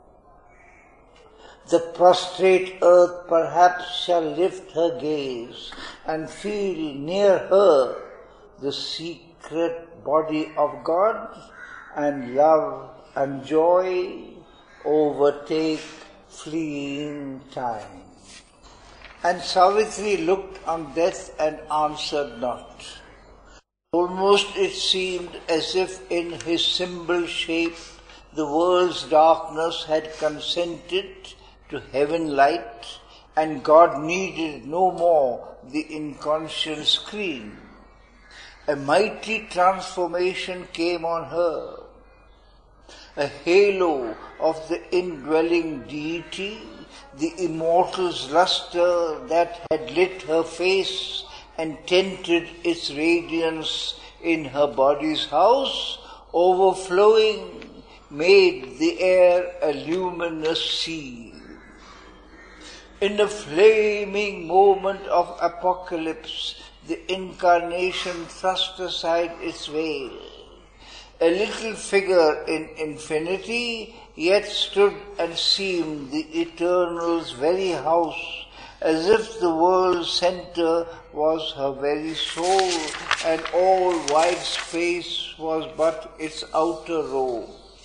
A: The prostrate earth perhaps shall lift her gaze and feel near her the secret body of God, and love and joy overtake fleeing time. And Savitri looked on death and answered not. Almost it seemed as if in his symbol shape the world's darkness had consented to heaven light, and God needed no more the inconscient screen. A mighty transformation came on her. A halo of the indwelling deity, the immortal's luster that had lit her face and tinted its radiance in her body's house, overflowing, made the air a luminous sea. In the flaming moment of apocalypse, the incarnation thrust aside its veil. A little figure in infinity, yet stood and seemed the Eternal's very house, as if the world's center was her very soul, and all wide space was but its outer robe.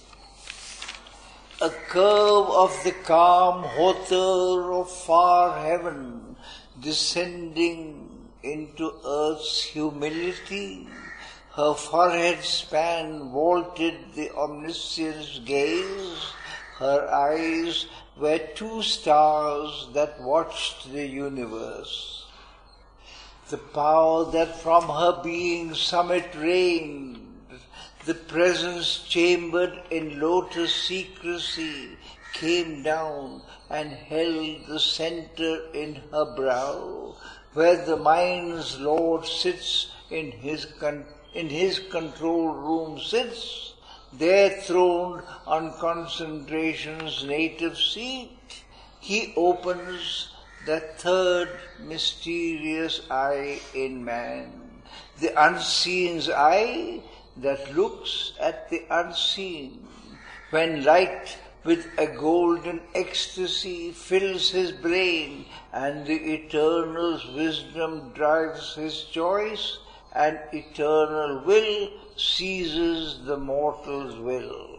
A: A curve of the calm hauteur of far heaven, descending into earth's humility, her forehead span vaulted the omniscient's gaze, her eyes were two stars that watched the universe. The power that from her being's summit reigned, the presence chambered in lotus secrecy, came down and held the center in her brow, where the mind's Lord sits in his control room sits, there throned on concentration's native seat. He opens the third mysterious eye in man, the unseen's eye that looks at the unseen, when light with a golden ecstasy fills his brain, and the Eternal's wisdom drives his choice, and eternal will seizes the mortal's will.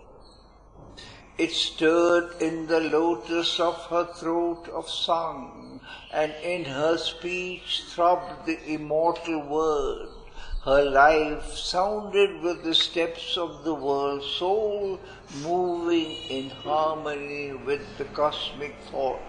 A: It stirred in the lotus of her throat of song, and in her speech throbbed the immortal word. Her life sounded with the steps of the world soul, moving in harmony with the cosmic thought.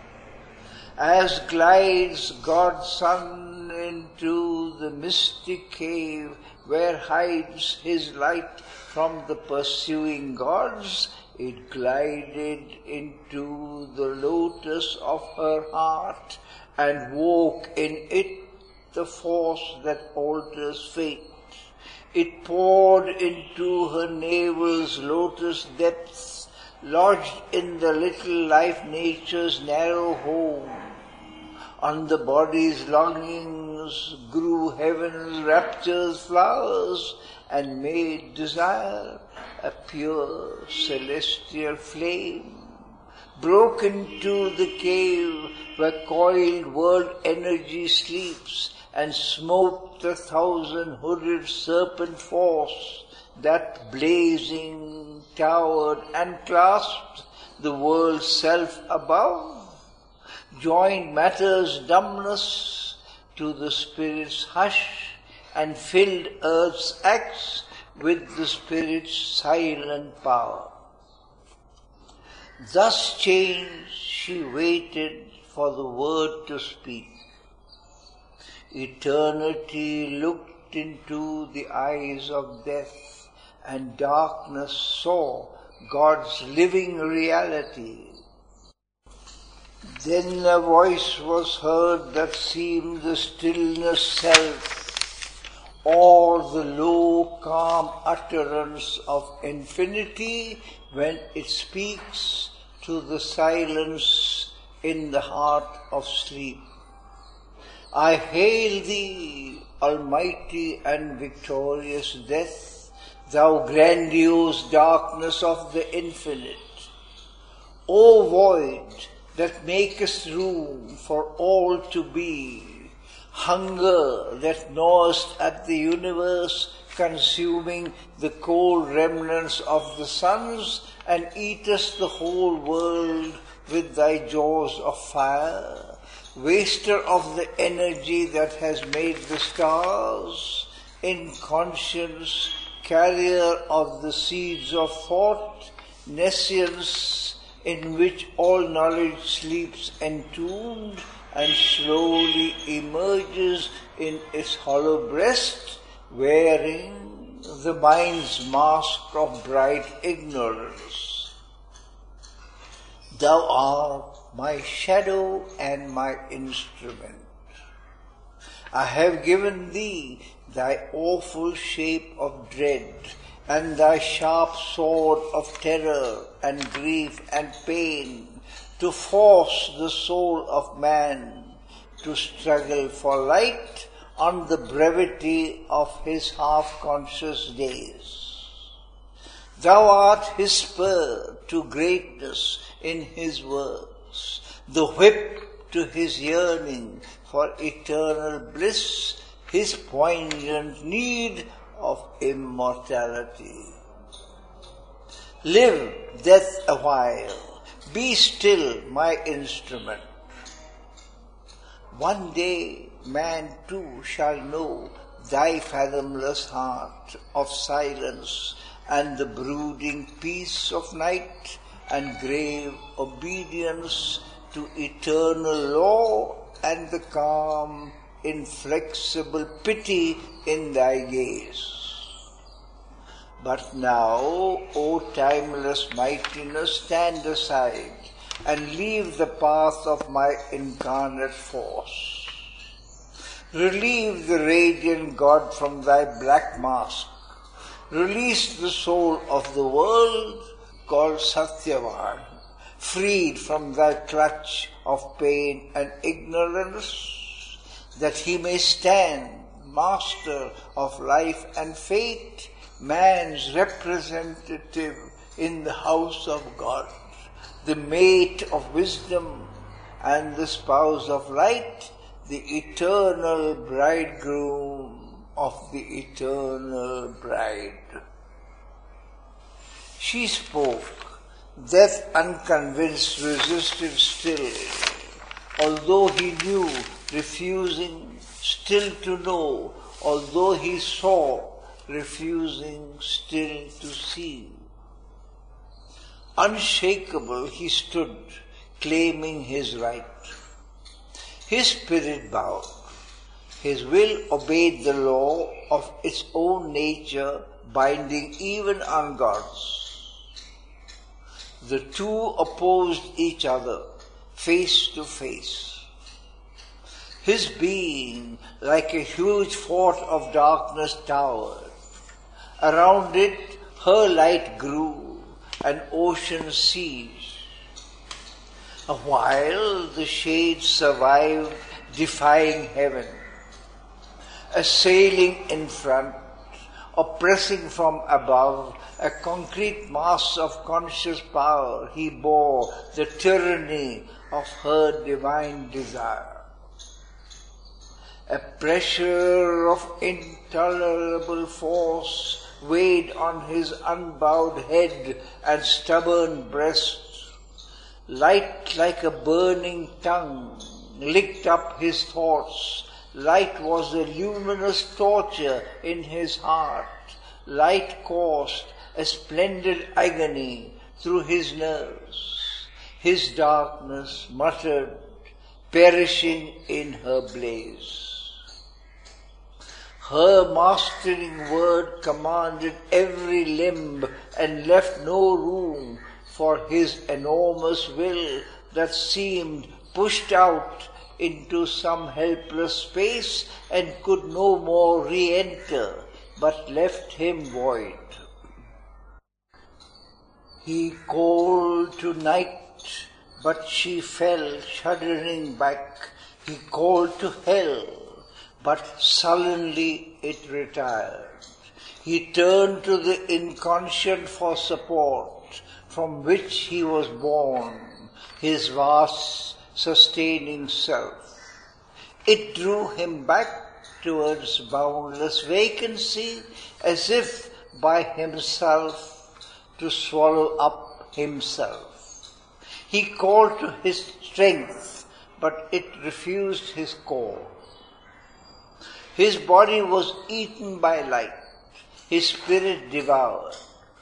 A: As glides God's Son into the mystic cave where hides his light from the pursuing gods, it glided into the lotus of her heart and woke in it the force that alters fate. It poured into her navel's lotus depths lodged in the little life nature's narrow home. On the body's longings grew heaven's rapture's flowers and made desire a pure celestial flame. Broke into the cave where coiled world energy sleeps and smote the thousand-hooded serpent force that blazing towered and clasped the world's self above. Joined matter's dumbness to the spirit's hush and filled earth's acts with the spirit's silent power. Thus changed, she waited for the word to speak. Eternity looked into the eyes of death, and darkness saw God's living reality. Then a voice was heard that seemed the stillness self, or the low, calm utterance of infinity when it speaks to the silence in the heart of sleep. I hail thee, almighty and victorious death, thou grandiose darkness of the infinite. O void that makest room for all to be, hunger that gnawest at the universe, consuming the cold remnants of the suns, and eatest the whole world with thy jaws of fire, waster of the energy that has made the stars, in conscience, carrier of the seeds of thought, nescience in which all knowledge sleeps entombed and slowly emerges in its hollow breast, wearing the mind's mask of bright ignorance. Thou art my shadow and my instrument. I have given thee thy awful shape of dread, and thy sharp sword of terror and grief and pain, to force the soul of man to struggle for light on the brevity of his half-conscious days. Thou art his spur to greatness in his works, the whip to his yearning for eternal bliss, his poignant need of immortality. Live, death, a while. Be still, my instrument. One day man too shall know thy fathomless heart of silence and the brooding peace of night and grave obedience to eternal law and the calm, inflexible pity in thy gaze. But now, O timeless mightiness, stand aside and leave the path of my incarnate force. Relieve the radiant God from thy black mask. Release the soul of the world called Satyavan, freed from thy clutch of pain and ignorance, that he may stand master of life and fate, man's representative in the house of God, the mate of wisdom and the spouse of light, the eternal bridegroom of the eternal bride. She spoke. Death, unconvinced, resisted still, although he knew, refusing still to know, although he saw, refusing still to see. Unshakable he stood, claiming his right. His spirit bowed. His will obeyed the law of its own nature, binding even on God's. The two opposed each other, face to face. His being, like a huge fort of darkness, towered. Around it, her light grew, and ocean seas. A while the shades survived, defying heaven. Assailing in front, oppressing from above, a concrete mass of conscious power, he bore the tyranny of her divine desire. A pressure of intolerable force weighed on his unbowed head and stubborn breast. Light like a burning tongue licked up his thoughts. Light was a luminous torture in his heart. Light caused a splendid agony through his nerves. His darkness muttered, perishing in her blaze. Her mastering word commanded every limb and left no room for his enormous will that seemed pushed out into some helpless space and could no more re-enter, but left him void. He called to night, but she fell shuddering back. He called to hell, but sullenly it retired. He turned to the inconscient for support, from which he was born, his vast sustaining self. It drew him back towards boundless vacancy, as if by himself to swallow up himself. He called to his strength, but it refused his call. His body was eaten by light, his spirit devoured.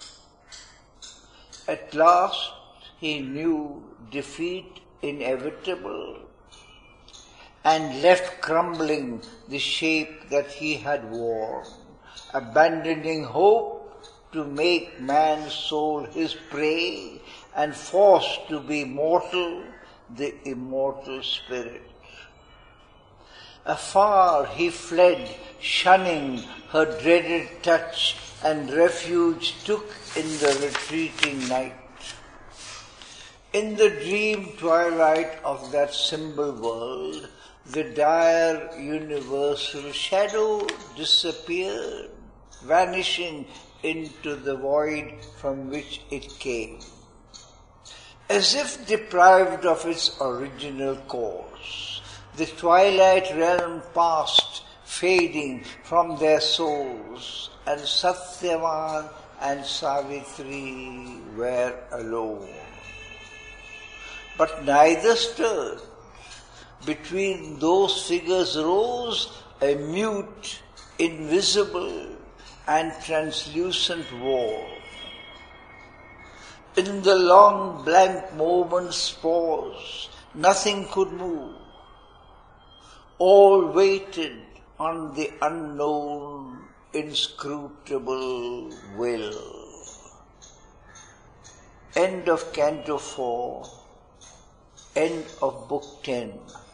A: At last he knew defeat inevitable and left crumbling the shape that he had worn, abandoning hope to make man's soul his prey and forced to be mortal, the immortal spirit. Afar he fled, shunning her dreaded touch, and refuge took in the retreating night. In the dream twilight of that symbol world, the dire universal shadow disappeared, vanishing into the void from which it came. As if deprived of its original course, the twilight realm passed, fading from their souls, and Satyavan and Savitri were alone. But neither stirred. Between those figures rose a mute, invisible, and translucent wall. In the long blank moment's pause, nothing could move. All waited on the unknown, inscrutable will. End of Canto 4, end of Book 10.